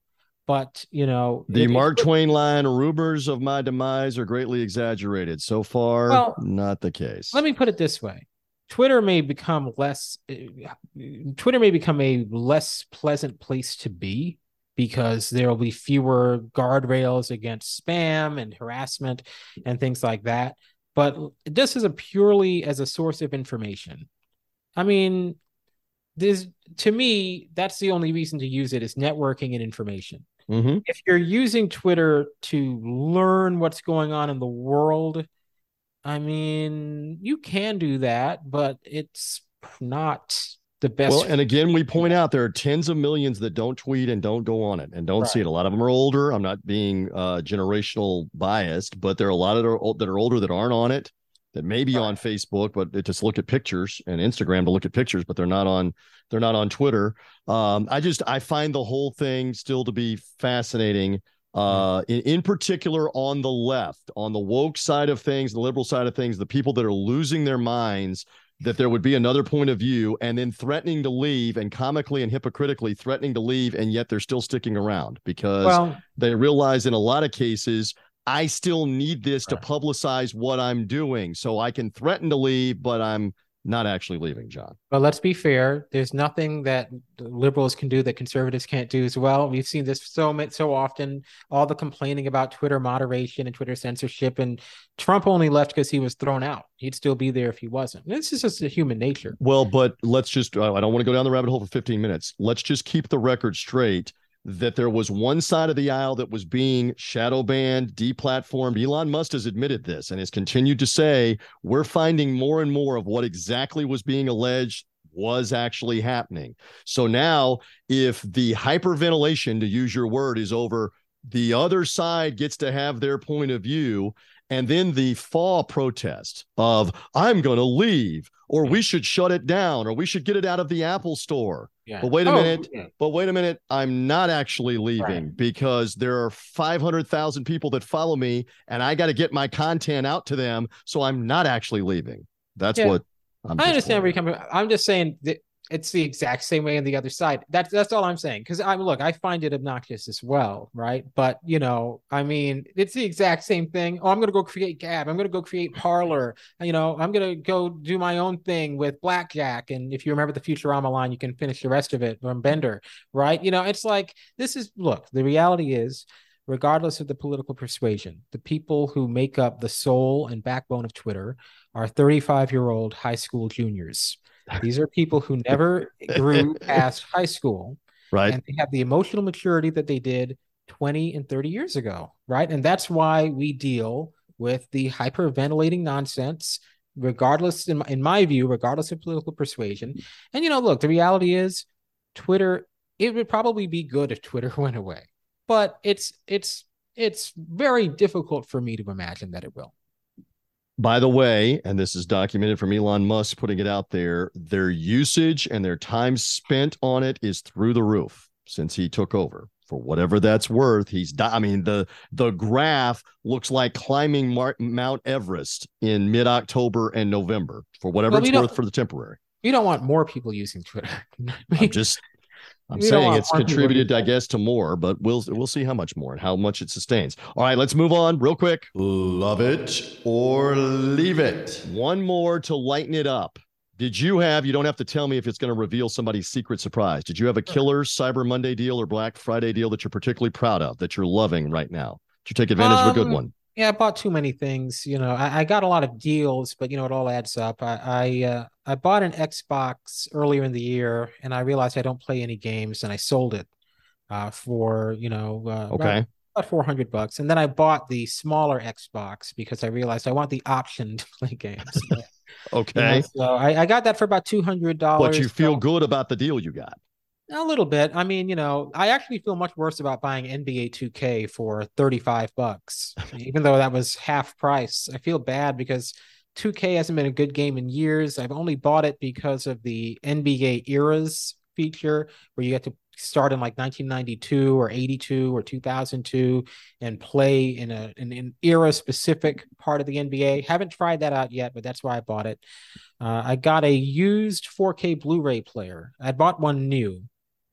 But, you know, the it, Mark Twain line, rumors of my demise are greatly exaggerated. So far, well, not the case. Let me put it this way. Twitter may become less, Twitter may become a less pleasant place to be because there will be fewer guardrails against spam and harassment and things like that. But this is a purely as a source of information. I mean, this, to me, that's the only reason to use it is networking and information. Mm-hmm. If you're using Twitter to learn what's going on in the world, I mean, you can do that, but it's not the best. Well, and again, we point out there are tens of millions that don't tweet and don't go on it and don't right. see it. A lot of them are older. I'm not being uh, generational biased, but there are a lot of that are, that are older that aren't on it, that may be right. on Facebook, but they just look at pictures, and Instagram to look at pictures, but they're not on they're not on Twitter. Um, I just I find the whole thing still to be fascinating. Uh, in, in particular, on the left, on the woke side of things, the liberal side of things, the people that are losing their minds that there would be another point of view and then threatening to leave, and comically and hypocritically threatening to leave, and yet they're still sticking around because well, they realize in a lot of cases, I still need this right. to publicize what I'm doing. So I can threaten to leave, but I'm not actually leaving, John. Well, let's be fair. There's nothing that liberals can do that conservatives can't do as well. We've seen this so much, so often, all the complaining about Twitter moderation and Twitter censorship, and Trump only left because he was thrown out. He'd still be there if he wasn't. This is just a human nature. Well, but let's just, I don't want to go down the rabbit hole for fifteen minutes. Let's just keep the record straight that there was one side of the aisle that was being shadow banned, deplatformed. Elon Musk has admitted this and has continued to say, we're finding more and more of what exactly was being alleged was actually happening. So now if the hyperventilation, to use your word, is over, the other side gets to have their point of view. And then the fall protest of I'm going to leave, or we should shut it down, or we should get it out of the Apple store. Yeah. But wait a oh, minute. Yeah. But wait a minute. I'm not actually leaving right. because there are five hundred thousand people that follow me and I got to get my content out to them. So I'm not actually leaving. That's yeah. what I'm I understand where you're coming from. I'm just saying that it's the exact same way on the other side. That's that's all I'm saying. Because I'm look, I find it obnoxious as well, right? But you know, I mean, it's the exact same thing. Oh, I'm gonna go create Gab. I'm gonna go create Parler. You know, I'm gonna go do my own thing with Blackjack. And if you remember the Futurama line, you can finish the rest of it from Bender, right? You know, it's like this is look. The reality is, regardless of the political persuasion, the people who make up the soul and backbone of Twitter are thirty-five-year-old high school juniors. These are people who never grew past high school, right? And they have the emotional maturity that they did twenty and thirty years ago, right? And that's why we deal with the hyperventilating nonsense, regardless, in my, in my view, regardless of political persuasion. And, you know, look, the reality is Twitter, it would probably be good if Twitter went away, but it's it's it's very difficult for me to imagine that it will. By the way, and this is documented from Elon Musk putting it out there, their usage and their time spent on it is through the roof since he took over. For whatever that's worth, he's, I mean, the the graph looks like climbing Mar- Mount Everest in mid-October and November, for whatever well, we it's worth for the temporary. You don't want more people using Twitter. I'm just... I'm saying it's contributed, I guess, to more, but we'll we'll see how much more and how much it sustains. All right, let's move on real quick. Love it or leave it. One more to lighten it up. Did you have, you don't have to tell me if it's going to reveal somebody's secret surprise. Did you have a killer Cyber Monday deal or Black Friday deal that you're particularly proud of, that you're loving right now? Did you take advantage um, of a good one? Yeah, I bought too many things. You know, I, I got a lot of deals, but you know, it all adds up. I I, uh, I bought an Xbox earlier in the year, and I realized I don't play any games, and I sold it uh, for you know uh, okay about, about four hundred bucks. And then I bought the smaller Xbox because I realized I want the option to play games. okay, you know, so I, I got that for about two hundred dollars. But you feel so, good about the deal you got? A little bit. I mean, you know, I actually feel much worse about buying N B A two K for thirty-five bucks, even though that was half price. I feel bad because two K hasn't been a good game in years. I've only bought it because of the N B A eras feature where you get to start in like nineteen ninety-two or eighty-two or two thousand two and play in a in an era specific part of the N B A. Haven't tried that out yet, but that's why I bought it. Uh, I got a used four K Blu-ray player. I bought one new.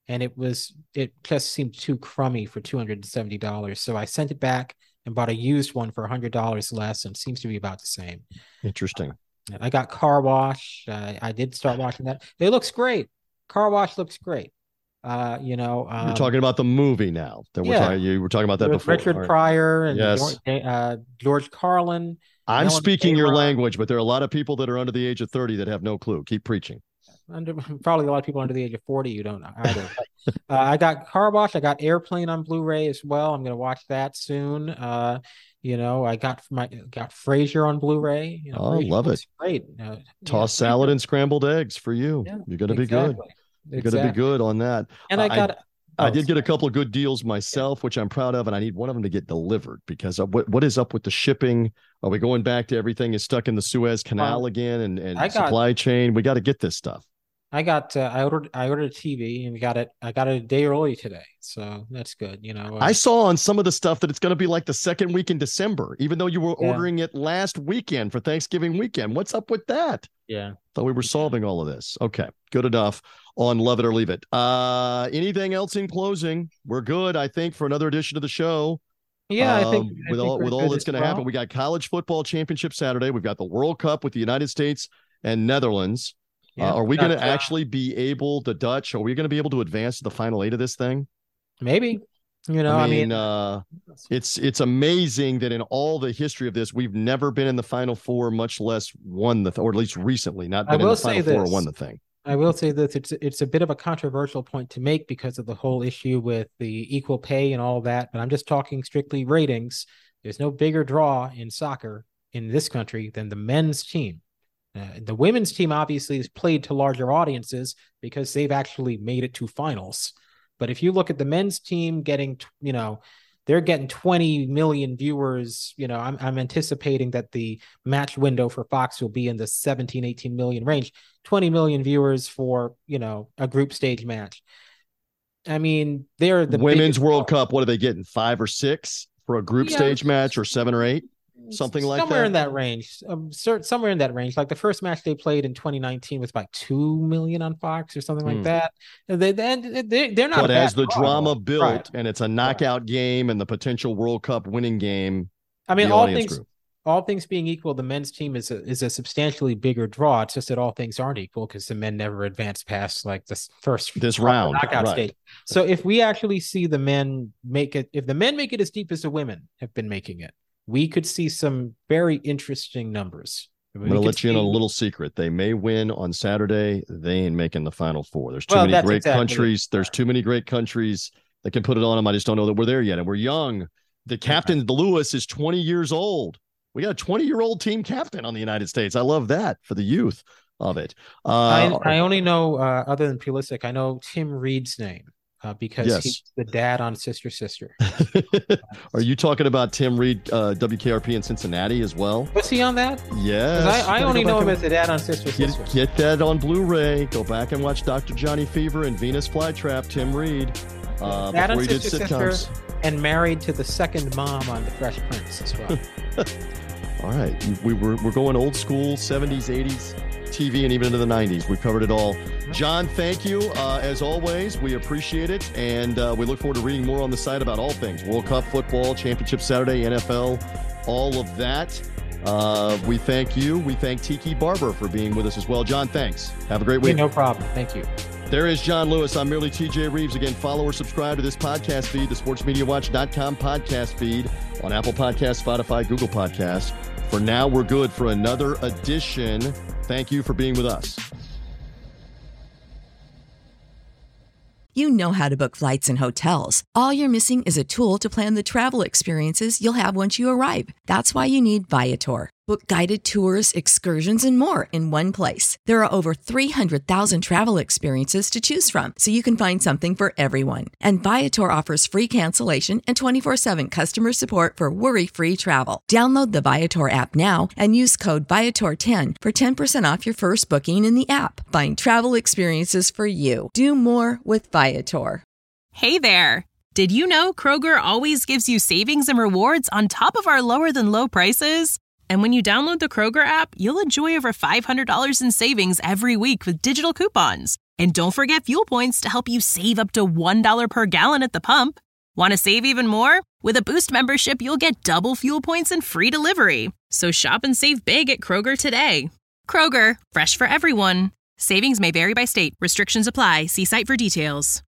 and it was it just seemed too crummy for two hundred seventy dollars. So I sent it back and bought a used one for one hundred dollars less, and it seems to be about the same. Interesting. Uh, I got Car Wash. Uh, I did start watching that. It looks great. Car Wash looks great. Uh, you know, um, you're talking about the movie now. That we're yeah. talking. You were talking about that before. Richard right. Pryor and yes. George, uh, George Carlin. I'm Ellen speaking your Taylor. language, but there are a lot of people that are under the age of thirty that have no clue. Keep preaching. Under probably a lot of people under the age of forty who don't know either. But, uh, I got Car Wash. I got Airplane on Blu-ray as well. I'm going to watch that soon. Uh, you know, I got my got Frasier on Blu-ray. You know, oh, Frasier love it! Great. Uh, Toss yeah, salad and scrambled eggs for you. Yeah, You're going to exactly. be good. You're Exactly. going to be good on that. And I got. I, Oh, I did sorry. get a couple of good deals myself, which I'm proud of, and I need one of them to get delivered because of what, what is up with the shipping? Are we going back to everything is stuck in the Suez Canal um, again and, and got, supply chain? We got to get this stuff. I got uh, I ordered I ordered a T V and we got it I got it a day early today, so that's good. You know, uh, I saw on some of the stuff that it's going to be like the second week in December, even though you were yeah. ordering it last weekend for Thanksgiving weekend. What's up with that? Yeah, thought we were solving all of this. Okay, good enough on Love It or Leave It. Uh, anything else in closing? We're good, I think, for another edition of the show. Yeah, um, I think with I all think with all that's going to well. happen, we got college football championship Saturday. We've got the World Cup with the United States and Netherlands. Yeah, uh, are we going to uh, actually be able, the Dutch, are we going to be able to advance to the final eight of this thing? Maybe. You know, I mean, I mean uh, it's it's amazing that in all the history of this, we've never been in the Final Four, much less won the, th- or at least recently, not been in the Final Four or won the thing. I will say that it's it's a bit of a controversial point to make because of the whole issue with the equal pay and all that. But I'm just talking strictly ratings. There's no bigger draw in soccer in this country than the men's team. Uh, the women's team obviously is played to larger audiences because they've actually made it to finals. But if you look at the men's team getting, you know, they're getting twenty million viewers. You know, I'm, I'm anticipating that the match window for Fox will be in the seventeen, eighteen million range, twenty million viewers for, you know, a group stage match. I mean, they're the Women's World Cup. What are they getting? Five or six for a group yeah, stage match, or seven or eight? Something like somewhere that? in that range, um, somewhere in that range. Like the first match they played in twenty nineteen was about two million on Fox or something like mm. that. They, they, they, they're not. But as the drama built right. and it's a knockout right. game and the potential World Cup winning game, I mean, all things, group. all things being equal, the men's team is a, is a substantially bigger draw. It's just that all things aren't equal because the men never advanced past like this first this round knockout right. stage. So if we actually see the men make it, if the men make it as deep as the women have been making it, we could see some very interesting numbers. I'm going to let you see... in on a little secret. They may win on Saturday. They ain't making the Final Four. There's too well, many great exactly countries. There's too many great countries that can put it on them. I just don't know that we're there yet. And we're young. The captain, yeah. Lewis, is twenty years old. We got a twenty-year-old team captain on the United States. I love that for the youth of it. Uh, I, I only know, uh, other than Pulisic, I know Tim Reed's name. Uh, because yes. he's the dad on Sister Sister. Are you talking about Tim Reed, uh, W K R P in Cincinnati as well? Was he on that? Yes. I, I only know him as the dad on Sister get, Sister. Get that on Blu-ray. Go back and watch Doctor Johnny Fever and Venus Flytrap. Tim Reed. Uh, dad on he Sister did Sister sitcoms. And married to the second mom on The Fresh Prince as well. All right. We were, we're going old school, seventies, eighties. T V and even into the nineties. We've covered it all. John, thank you. Uh, as always, we appreciate it. And uh, we look forward to reading more on the site about all things. World Cup, football, Championship Saturday, N F L, all of that. Uh, we thank you. We thank Tiki Barber for being with us as well. John, thanks. Have a great week. Hey, no problem. Thank you. There is John Lewis. I'm merely T J Reeves. Again, follow or subscribe to this podcast feed, the sports media watch dot com podcast feed on Apple Podcasts, Spotify, Google Podcasts. For now, we're good for another edition. Thank you for being with us. You know how to book flights and hotels. All you're missing is a tool to plan the travel experiences you'll have once you arrive. That's why you need Viator. Book guided tours, excursions, and more in one place. There are over three hundred thousand travel experiences to choose from, so you can find something for everyone. And Viator offers free cancellation and twenty-four seven customer support for worry-free travel. Download the Viator app now and use code Viator ten for ten percent off your first booking in the app. Find travel experiences for you. Do more with Viator. Hey there. Did you know Kroger always gives you savings and rewards on top of our lower than low prices? And when you download the Kroger app, you'll enjoy over five hundred dollars in savings every week with digital coupons. And don't forget fuel points to help you save up to one dollar per gallon at the pump. Want to save even more? With a Boost membership, you'll get double fuel points and free delivery. So shop and save big at Kroger today. Kroger, fresh for everyone. Savings may vary by state. Restrictions apply. See site for details.